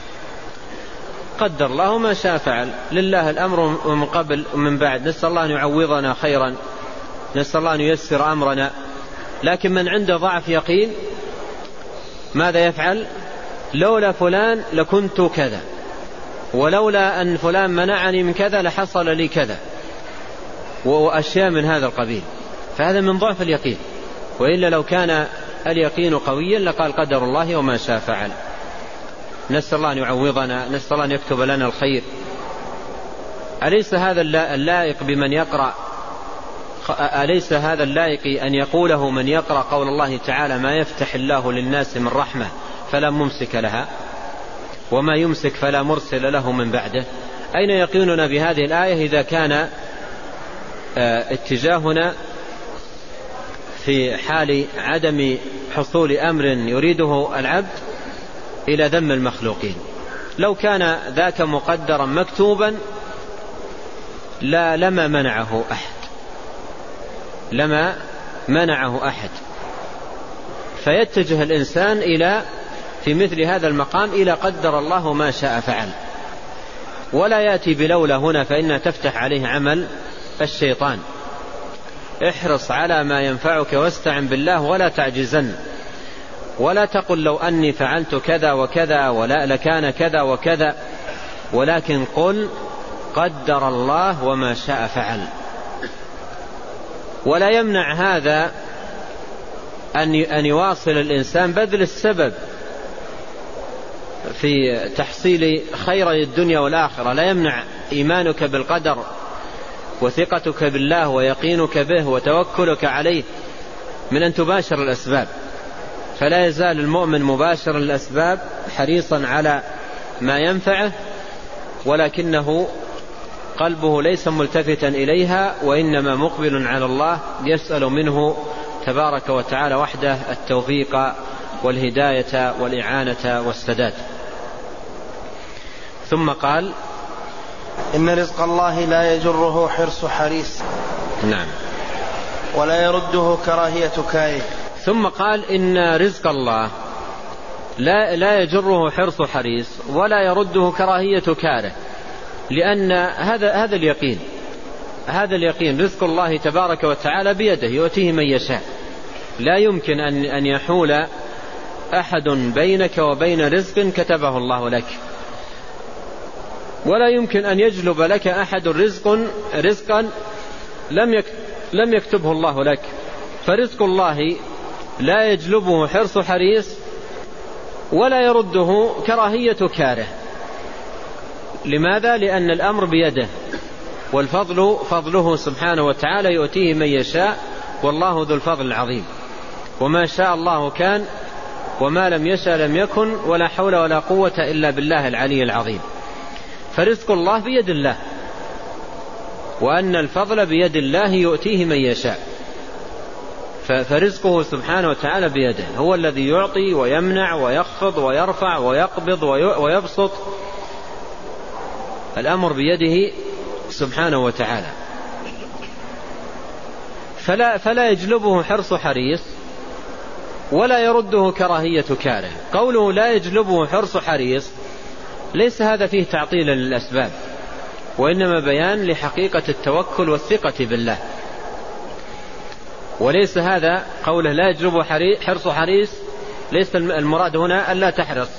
قدر الله ما شاء فعل، لله الأمر من قبل ومن بعد، نسأل الله أن يعوضنا خيرا، نسأل الله أن ييسر أمرنا. لكن من عنده ضعف يقين ماذا يفعل؟ لولا فلان لكنت كذا، ولولا أن فلان منعني من كذا لحصل لي كذا، وأشياء من هذا القبيل. فهذا من ضعف اليقين. وإلا لو كان اليقين قويا لقال قدر الله وما شاء فعل، نسأل الله أن يعوضنا، نسأل الله أن يكتب لنا الخير. أليس هذا اللائق بمن يقرأ أليس هذا اللائق أن يقوله من يقرأ قول الله تعالى ما يفتح الله للناس من رحمة فلا ممسك لها وما يمسك فلا مرسل له من بعده؟ أين يقيننا بهذه الآية إذا كان اتجاهنا في حال عدم حصول أمر يريده العبد إلى ذم المخلوقين؟ لو كان ذاك مقدرا مكتوبا لا لما منعه أحد، لما منعه أحد. فيتجه الإنسان إلى في مثل هذا المقام إلى قدر الله ما شاء فعل، ولا يأتي بلولا هنا فإنها تفتح عليه عمل الشيطان. احرص على ما ينفعك واستعن بالله ولا تعجزن، ولا تقل لو أني فعلت كذا وكذا ولا لكان كذا وكذا، ولكن قل قدر الله وما شاء فعل. ولا يمنع هذا أن يواصل الإنسان بذل السبب في تحصيل خير الدنيا والآخرة. لا يمنع إيمانك بالقدر وثقتك بالله ويقينك به وتوكلك عليه من أن تباشر الأسباب. فلا يزال المؤمن مباشر الأسباب حريصا على ما ينفعه، ولكنه قلبه ليس ملتفتا إليها، وإنما مقبل على الله يسأل منه تبارك وتعالى وحده التوفيق والهداية والإعانة والسداد. ثم قال إن رزق الله لا يجره حرص حريص، نعم، ولا يرده كراهية كاره. ثم قال إن رزق الله لا, لا يجره حرص حريص ولا يرده كراهية كاره، لأن هذا هذا اليقين هذا اليقين رزق الله تبارك وتعالى بيده يؤتيه من يشاء. لا يمكن أن أن يحول أحد بينك وبين رزق كتبه الله لك، ولا يمكن أن يجلب لك أحد رزق رزقا لم لم يكتبه الله لك. فرزق الله لا يجلبه حرص حريص ولا يرده كراهية كاره. لماذا؟ لأن الأمر بيده، والفضل فضله سبحانه وتعالى يؤتيه من يشاء، والله ذو الفضل العظيم. وما شاء الله كان وما لم يشأ لم يكن، ولا حول ولا قوة إلا بالله العلي العظيم. فرزق الله بيد الله، وأن الفضل بيد الله يؤتيه من يشاء، فرزقه سبحانه وتعالى بيده، هو الذي يعطي ويمنع ويخفض ويرفع ويقبض ويبسط، الأمر بيده سبحانه وتعالى. فلا, فلا يجلبه حرص حريص ولا يرده كراهية كاره. قوله لا يجلبه حرص حريص ليس هذا فيه تعطيل للأسباب، وإنما بيان لحقيقة التوكل والثقة بالله. وليس هذا قوله لا يجلبه حرص حريص، ليس المراد هنا ألا تحرص،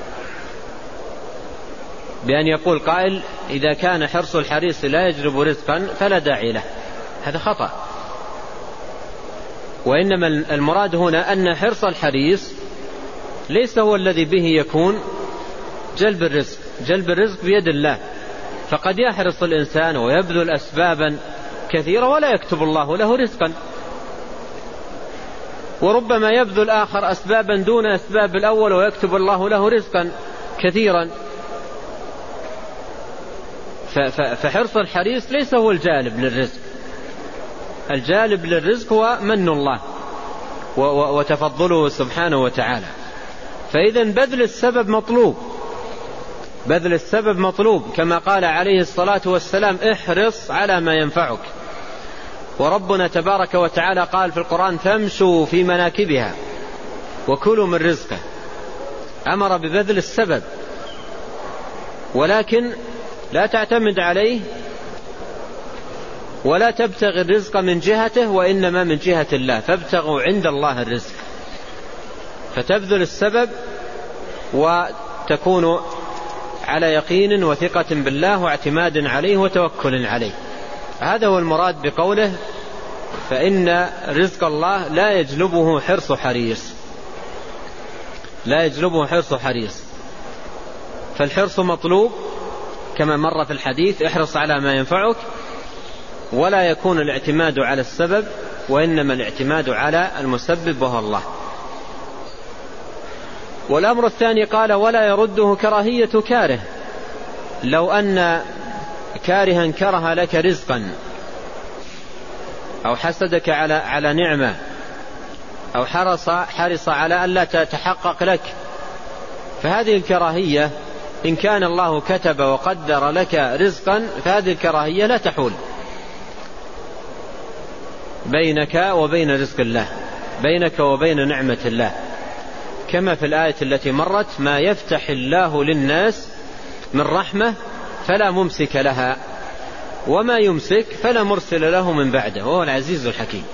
بأن يقول قائل إذا كان حرص الحريص لا يجلب رزقا فلا داعي له، هذا خطأ. وإنما المراد هنا أن حرص الحريص ليس هو الذي به يكون جلب الرزق، جلب الرزق بيد الله. فقد يحرص الإنسان ويبذل أسبابا كثيرة ولا يكتب الله له رزقا، وربما يبذل آخر أسبابا دون أسباب الأول ويكتب الله له رزقا كثيرا. فحرص الحريص ليس هو الجالب للرزق، الجالب للرزق هو من الله وتفضله سبحانه وتعالى. فإذا بذل السبب مطلوب، بذل السبب مطلوب، كما قال عليه الصلاة والسلام احرص على ما ينفعك. وربنا تبارك وتعالى قال في القرآن فامشوا في مناكبها وكلوا من رزقه، أمر ببذل السبب، ولكن لا تعتمد عليه ولا تبتغي الرزق من جهته، وإنما من جهة الله، فابتغوا عند الله الرزق. فتبذل السبب وتكون على يقين وثقة بالله واعتماد عليه وتوكل عليه. هذا هو المراد بقوله فإن رزق الله لا يجلبه حرص حريص، لا يجلبه حرص حريص. فالحرص مطلوب كما مر في الحديث احرص على ما ينفعك، ولا يكون الاعتماد على السبب، وإنما الاعتماد على المسبب وهو الله. والأمر الثاني قال ولا يرده كراهية كاره. لو أن كارها كره لك رزقا أو حسدك على على نعمة أو حرص حرص على ألا تتحقق لك، فهذه الكراهية إن كان الله كتب وقدر لك رزقا فهذه الكراهية لا تحول بينك وبين رزق الله، بينك وبين نعمة الله، كما في الآية التي مرت ما يفتح الله للناس من رحمة فلا ممسك لها وما يمسك فلا مرسل له من بعده وهو العزيز الحكيم.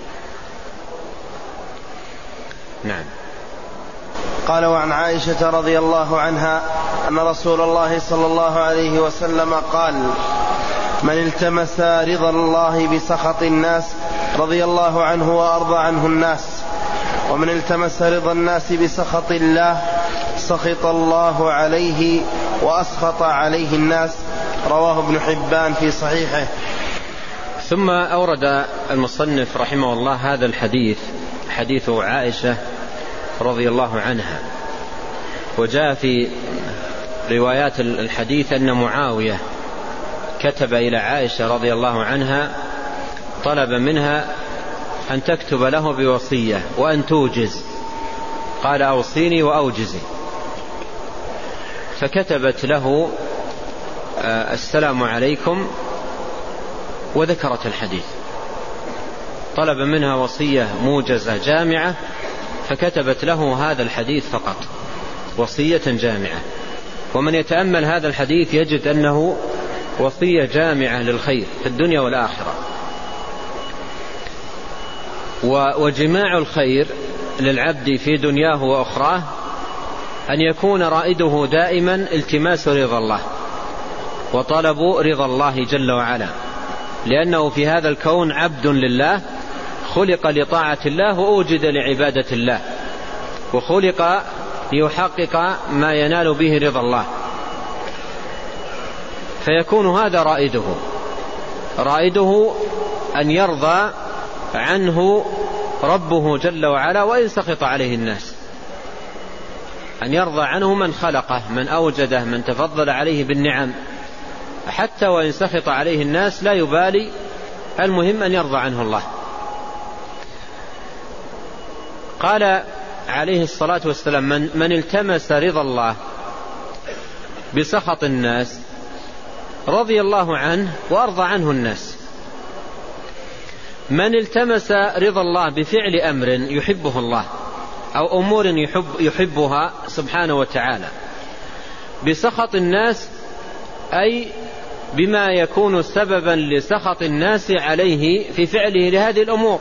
نعم. قال وعن عائشة رضي الله عنها أن رسول الله صلى الله عليه وسلم قال من التمس رضا الله بسخط الناس رضي الله عنه وأرضى عنه الناس، ومن التمس رضا الناس بسخط الله سخط الله عليه وأسخط عليه الناس. رواه ابن حبان في صحيحه. ثم أورد المصنف رحمه الله هذا الحديث، حديث عائشة رضي الله عنها. وجاء في روايات الحديث أن معاوية كتب إلى عائشة رضي الله عنها طلب منها أن تكتب له بوصية وأن توجز، قال أوصيني وأوجزي، فكتبت له السلام عليكم وذكرت الحديث. طلب منها وصية موجزة جامعة فكتبت له هذا الحديث فقط، وصية جامعة. ومن يتأمل هذا الحديث يجد أنه وصية جامعة للخير في الدنيا والآخرة. وجماع الخير للعبد في دنياه وأخراه أن يكون رائده دائما التماس رضا الله وطلب رضا الله جل وعلا، لأنه في هذا الكون عبد لله خلق لطاعة الله وأوجد لعبادة الله، وخلق ليحقق ما ينال به رضا الله، فيكون هذا رائده رائده أن يرضى عنه ربه جل وعلا وإن سخط عليه الناس. أن يرضى عنه من خلقه، من أوجده، من تفضل عليه بالنعم، حتى وإن سخط عليه الناس لا يبالي، المهم أن يرضى عنه الله. قال عليه الصلاة والسلام: من, من التمس رضا الله بسخط الناس رضي الله عنه وأرضى عنه الناس. من التمس رضا الله بفعل أمر يحبه الله أو أمور يحب يحبها سبحانه وتعالى بسخط الناس، أي بما يكون سببا لسخط الناس عليه في فعله لهذه الأمور،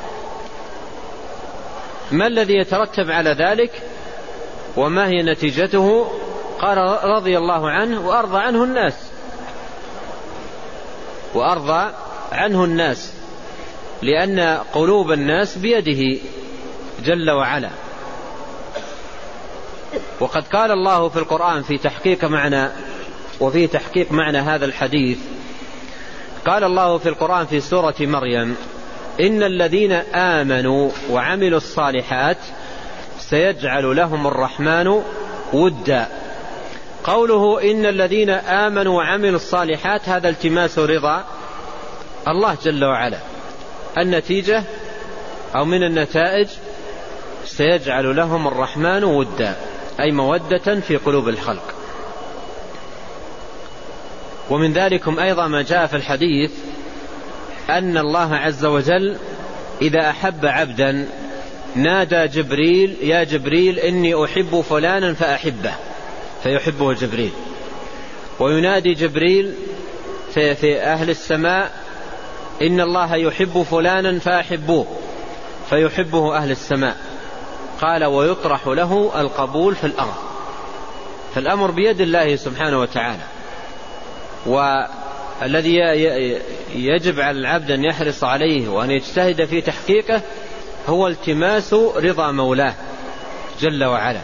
ما الذي يترتب على ذلك وما هي نتيجته؟ قال: رضي الله عنه وأرضى عنه الناس، وأرضى عنه الناس، لأن قلوب الناس بيده جل وعلا. وقد قال الله في القرآن في تحقيق معنى وفي تحقيق معنى هذا الحديث، قال الله في القرآن في سورة مريم: إن الذين آمنوا وعملوا الصالحات سيجعل لهم الرحمن ودا. قوله إن الذين آمنوا وعملوا الصالحات هذا التماس رضا الله جل وعلا. النتيجة أو من النتائج: سيجعل لهم الرحمن ودا، أي مودة في قلوب الخلق. ومن ذلكم أيضا ما جاء في الحديث أن الله عز وجل إذا أحب عبدا نادى جبريل: يا جبريل إني أحب فلانا فأحبه، فيحبه جبريل. وينادي جبريل في, في أهل السماء: إن الله يحب فلانا فأحبوه، فيحبه أهل السماء. قال: ويطرح له القبول في الأرض. فالأمر بيد الله سبحانه وتعالى، والذي يجب على العبد أن يحرص عليه وأن يجتهد في تحقيقه هو التماس رضا مولاه جل وعلا.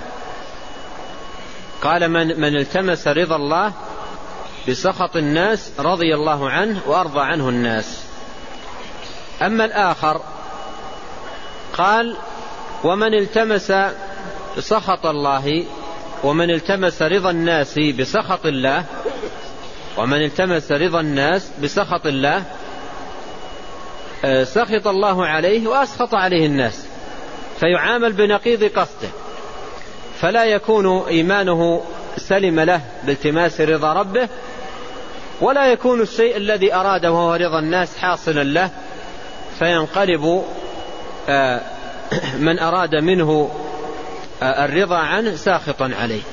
قال: من, من التمس رضا الله بسخط الناس رضي الله عنه وأرضى عنه الناس. أما الآخر قال: ومن التمس سخط الله ومن التمس رضا الناس بسخط الله ومن التمس رضا الناس بسخط الله سخط الله عليه وأسخط عليه الناس، فيعامل بنقيض قصده، فلا يكون إيمانه سلم له بالتماس رضا ربه، ولا يكون الشيء الذي أراده وهو رضا الناس حاصلا له، فينقلب من أراد منه الرضا عنه ساخطا عليه،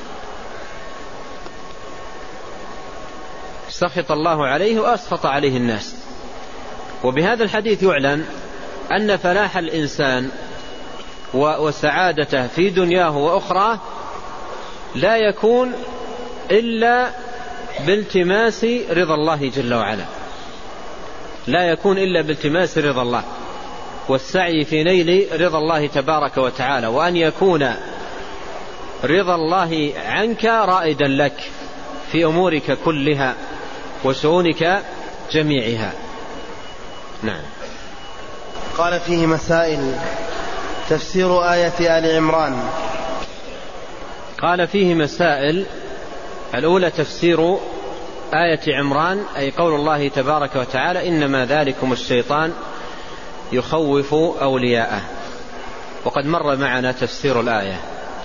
سخط الله عليه وأسخط عليه الناس. وبهذا الحديث يعلم أن فلاح الإنسان وسعادته في دنياه وأخرى لا يكون إلا بالتماس رضا الله جل وعلا، لا يكون إلا بالتماس رضا الله والسعي في نيل رضا الله تبارك وتعالى، وأن يكون رضا الله عنك رائدا لك في أمورك كلها وشؤونك جميعها. نعم. قال: فيه مسائل. تفسير آية آل عمران. قال: فيه مسائل. الأولى تفسير آية عمران، أي قول الله تبارك وتعالى: إنما ذلكم الشيطان يخوف أولياءه. وقد مر معنا تفسير الآية.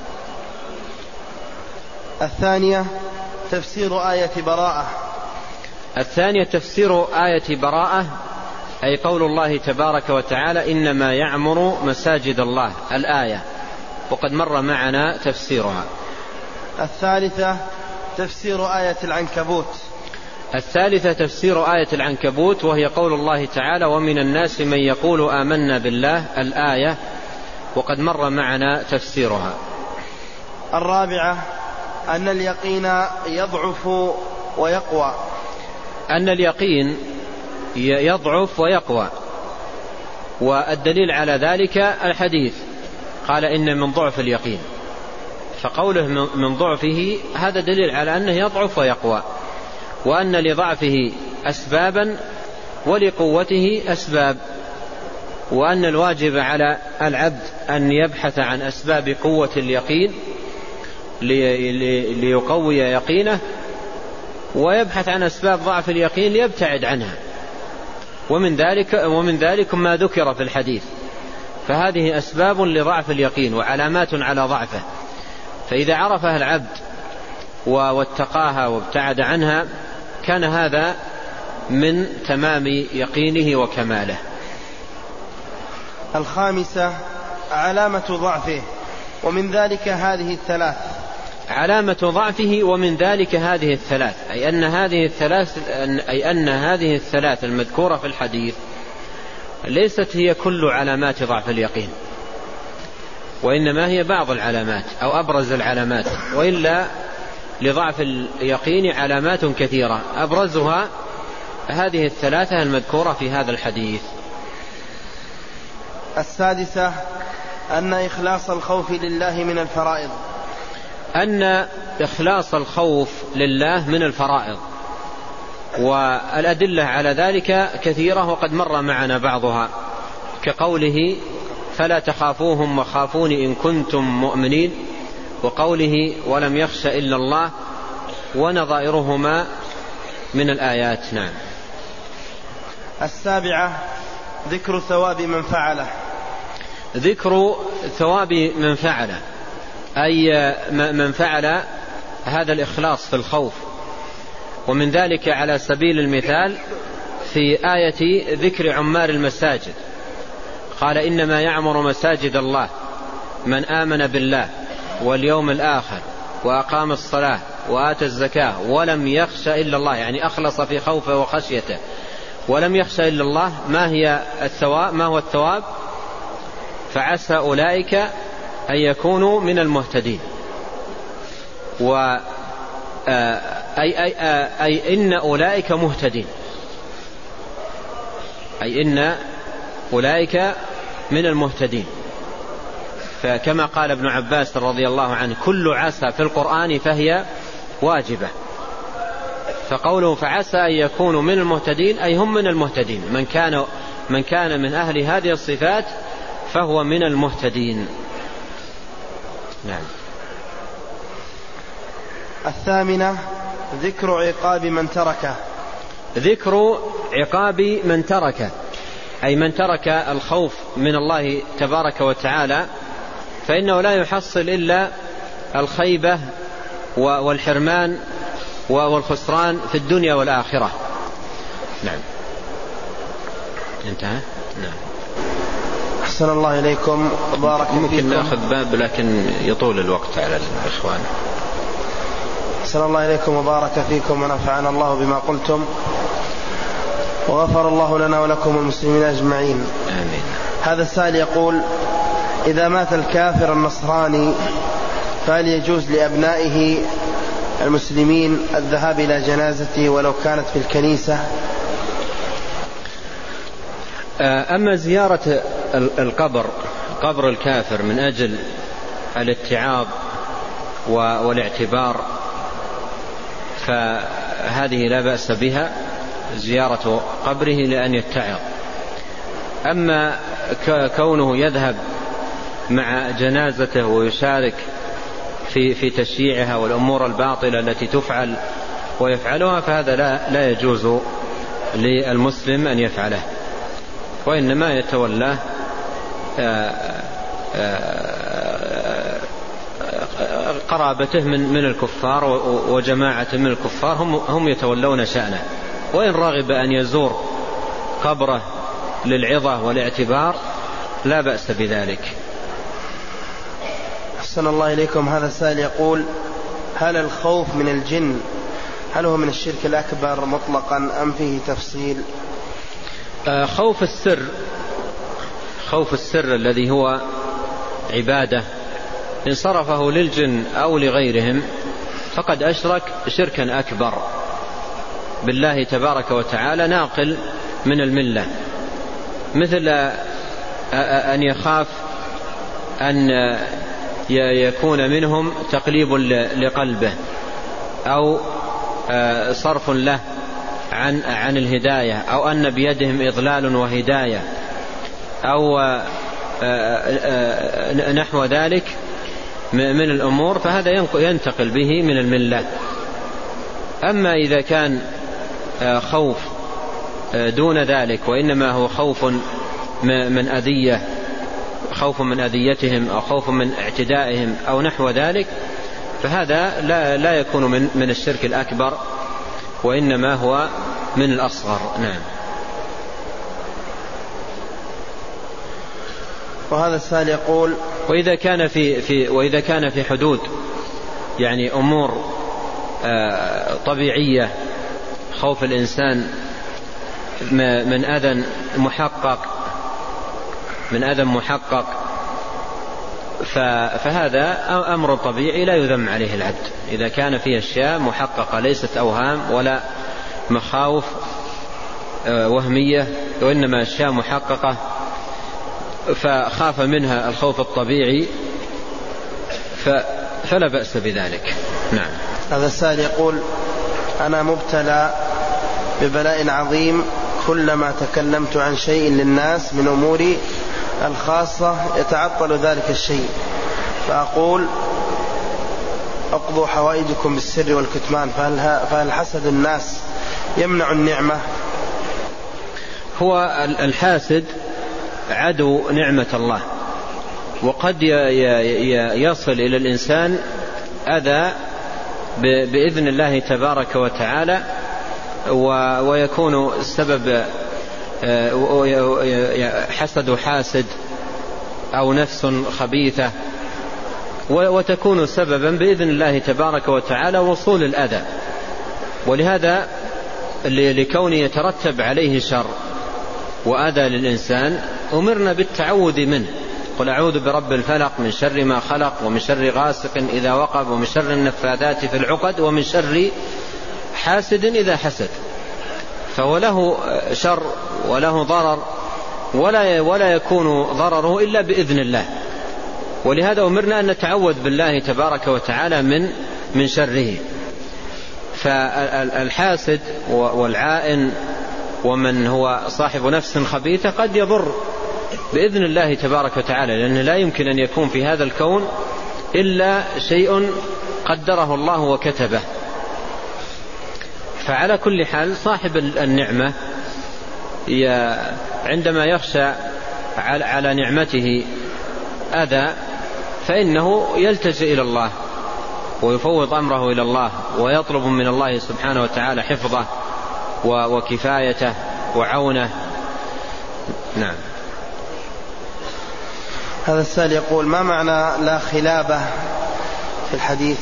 الثانية تفسير آية براءة. الثانية تفسير آية براءة، أي قول الله تبارك وتعالى: إنما يعمر مساجد الله، الآية، وقد مر معنا تفسيرها. الثالثة تفسير آية العنكبوت. الثالثة تفسير آية العنكبوت، وهي قول الله تعالى: ومن الناس من يقول آمنا بالله، الآية، وقد مر معنا تفسيرها. الرابعة أن اليقين يضعف ويقوى. أن اليقين يضعف ويقوى، والدليل على ذلك الحديث، قال: إن من ضعف اليقين، فقوله من ضعفه هذا دليل على أنه يضعف ويقوى، وأن لضعفه أسبابا ولقوته أسباب، وأن الواجب على العبد أن يبحث عن أسباب قوة اليقين ليقوي يقينه، ويبحث عن أسباب ضعف اليقين ليبتعد عنها، ومن ذلك ومن ذلك ما ذكر في الحديث. فهذه أسباب لضعف اليقين وعلامات على ضعفه، فإذا عرفها العبد واتقاها وابتعد عنها كان هذا من تمام يقينه وكماله. الخامسة علامة ضعفه ومن ذلك هذه الثلاث. علامة ضعفه ومن ذلك هذه الثلاث، أي أن هذه الثلاث أي أن هذه الثلاث المذكورة في الحديث ليست هي كل علامات ضعف اليقين، وإنما هي بعض العلامات أو أبرز العلامات، وإلا لضعف اليقين علامات كثيرة أبرزها هذه الثلاثة المذكورة في هذا الحديث. السادسة أن إخلاص الخوف لله من الفرائض. أن إخلاص الخوف لله من الفرائض، والأدلة على ذلك كثيرة وقد مر معنا بعضها، كقوله فلا تخافوهم وخافوني إن كنتم مؤمنين، وقوله ولم يخش إلا الله، ونظائرهما من الآيات. نعم. السابعة ذكر ثواب من فعله. ذكر ثواب من فعله، أي من فعل هذا الإخلاص في الخوف، ومن ذلك على سبيل المثال في آية ذكر عمار المساجد، قال إنما يعمر مساجد الله من آمن بالله واليوم الآخر وأقام الصلاة وآتى الزكاة ولم يخش إلا الله، يعني أخلص في خوفه وخشيته ولم يخش إلا الله. ما هي الثواب؟ ما هو الثواب؟ فعسى أولئك أن يكونوا من المهتدين. و أي, أي, أي إن أولئك مهتدين، أي إن أولئك من المهتدين. فكما قال ابن عباس رضي الله عنه كل عسى في القرآن فهي واجبة، فقوله فعسى أن يكونوا من المهتدين أي هم من المهتدين، من كان من كان من أهل هذه الصفات فهو من المهتدين. نعم. الثامنة ذكر عقاب من تركه. ذكر عقاب من تركه، أي من ترك الخوف من الله تبارك وتعالى فإنه لا يحصل إلا الخيبة والحرمان والخسران في الدنيا والآخرة. نعم. انتهى. نعم. أحسن الله إليكم وبارك فيكم. ممكن نأخذ باب لكن يطول الوقت على الإخوان. أحسن الله إليكم وبارك فيكم ونفعنا الله بما قلتم وغفر الله لنا ولكم المسلمين أجمعين. آمين. هذا السائل يقول إذا مات الكافر النصراني فهل يجوز لأبنائه المسلمين الذهاب إلى جنازته ولو كانت في الكنيسة؟ أما زيارة القبر قبر الكافر من أجل الاتعاظ والاعتبار فهذه لا بأس بها، زيارة قبره لأن يتعظ. أما كونه يذهب مع جنازته ويشارك في في تشييعها والأمور الباطلة التي تفعل ويفعلها فهذا لا لا يجوز للمسلم أن يفعله، وإنما يتولاه قرابته من من الكفار وجماعة من الكفار هم هم يتولون شأنه، وإن رغب أن يزور قبره للعظة والاعتبار لا بأس بذلك. أحسن الله إليكم. هذا السائل يقول هل الخوف من الجن هل هو من الشرك الأكبر مطلقا أم فيه تفصيل؟ آه خوف السر خوف السر الذي هو عبادة إن صرفه للجن أو لغيرهم فقد أشرك شركا أكبر بالله تبارك وتعالى ناقل من الملة، مثل أن يخاف أن يكون منهم تقليب لقلبه أو صرف له عن عن الهداية، أو أن بيدهم إضلال وهداية أو نحو ذلك من الأمور فهذا ينتقل به من الملة. أما إذا كان خوف دون ذلك وإنما هو خوف من أذية، خوف من أذيتهم أو خوف من اعتدائهم أو نحو ذلك، فهذا لا, لا يكون من, من الشرك الأكبر وإنما هو من الأصغر. نعم. وهذا السائل يقول: وإذا كان في, في وإذا كان في حدود يعني أمور طبيعية خوف الإنسان من أذى محقق من أذى محقق فهذا أمر طبيعي لا يذم عليه العبد إذا كان فيه أشياء محققة ليست أوهام ولا مخاوف وهمية وإنما أشياء محققة فخاف منها الخوف الطبيعي فلا بأس بذلك. نعم. هذا السائل يقول: أنا مبتلى ببلاء عظيم، كلما تكلمت عن شيء للناس من أموري الخاصة يتعطل ذلك الشيء، فأقول أقضوا حوائجكم بالسر والكتمان، فهل حسد الناس يمنع النعمة؟ هو الحاسد عدو نعمة الله، وقد يصل إلى الإنسان أذى بإذن الله تبارك وتعالى ويكون السبب حسد حاسد أو نفس خبيثة وتكون سببا بإذن الله تبارك وتعالى وصول الأذى. ولهذا لكونه يترتب عليه شر وأذى للإنسان أمرنا بالتعوذ منه. قل أعوذ برب الفلق من شر ما خلق ومن شر غاسق إذا وقب ومن شر النفاثات في العقد ومن شر حاسد إذا حسد. فهو له شر وله ضرر ولا ولا يكون ضرره إلا بإذن الله، ولهذا أمرنا أن نتعوذ بالله تبارك وتعالى من من شره. فالحاسد والعائن ومن هو صاحب نفس خبيثة قد يضر بإذن الله تبارك وتعالى، لأنه لا يمكن أن يكون في هذا الكون إلا شيء قدره الله وكتبه. فعلى كل حال صاحب النعمة عندما يخشى على نعمته أذى فإنه يلتجئ إلى الله ويفوض أمره إلى الله ويطلب من الله سبحانه وتعالى حفظه وكفايته وعونه. نعم. هذا السائل يقول: ما معنى لا خلابة في الحديث؟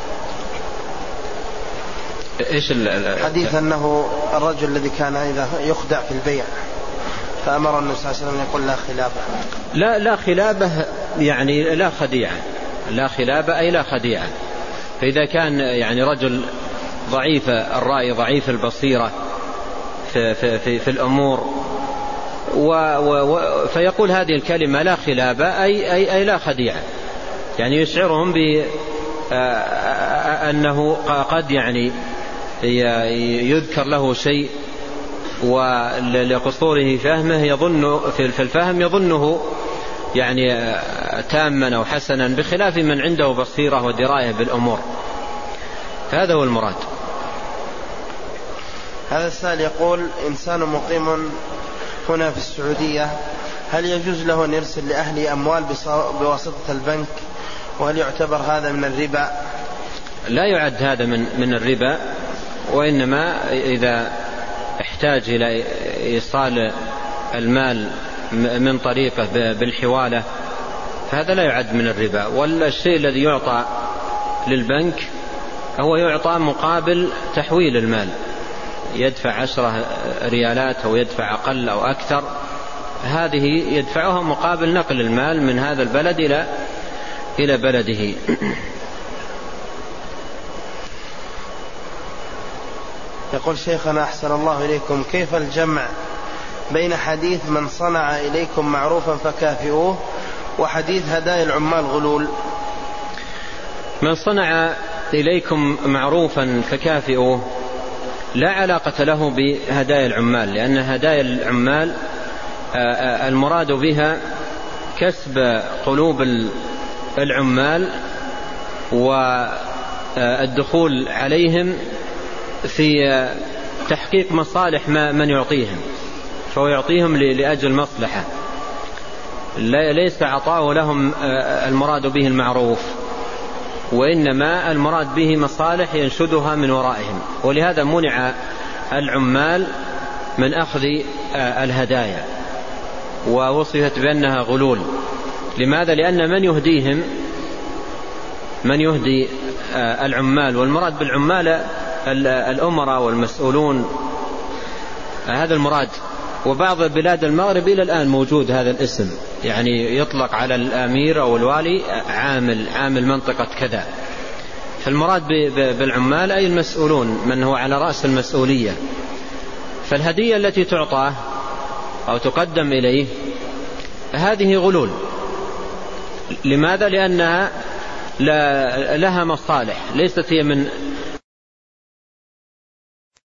إيش الحديث؟ أنه الرجل الذي كان إذا يخدع في البيع فأمر النبي صلى الله عليه وسلم يقول لا خلابة. لا لا خلابة يعني لا خديعة، لا خلابة أي لا خديعة. فإذا كان يعني رجل ضعيف الرأي ضعيف البصيرة في, في, في, في الأمور و و فيقول هذه الكلمة لا خلابة أي, أي, أي لا خديعة، يعني يشعرهم بأنه قد يعني يذكر له شيء ولقصوره فهمه يظن في الفهم يظنه يعني تاما أو حسنا بخلاف من عنده بصيرة ودراية بالأمور. هذا هو المراد. هذا السائل يقول: إنسان مقيم هنا في السعودية، هل يجوز له أن يرسل لأهله أموال بواسطة البنك؟ وهل يعتبر هذا من الربا؟ لا يعد هذا من من الربا، وإنما إذا احتاج إلى إيصال المال من طريقه بالحوالة فهذا لا يعد من الربا. والشيء الذي يعطى للبنك هو يعطى مقابل تحويل المال، يدفع عشرة ريالات أو يدفع أقل أو أكثر، هذه يدفعها مقابل نقل المال من هذا البلد إلى إلى بلده. يقول شيخنا أحسن الله إليكم: كيف الجمع بين حديث من صنع إليكم معروفا فكافئوه وحديث هدايا العمال غلول؟ من صنع إليكم معروفا فكافئوه لا علاقة له بهدايا العمال، لأن هدايا العمال المراد بها كسب قلوب العمال والدخول عليهم في تحقيق مصالح من يعطيهم، فهو يعطيهم لأجل مصلحة، ليس عطاء لهم المراد به المعروف، وإنما المراد به مصالح ينشدها من ورائهم. ولهذا منع العمال من أخذ الهدايا ووصفت بأنها غلول. لماذا؟ لأن من يهديهم من يهدي العمال، والمراد بالعمال الأمراء والمسؤولون، هذا المراد. وبعض بلاد المغرب إلى الآن موجود هذا الاسم، يعني يطلق على الأمير أو الوالي عامل عامل منطقة كذا. فالمراد بالعمال أي المسؤولون، من هو على رأس المسؤولية. فالهدية التي تعطى أو تقدم إليه هذه غلول. لماذا؟ لأنها لها مصالح، ليست هي من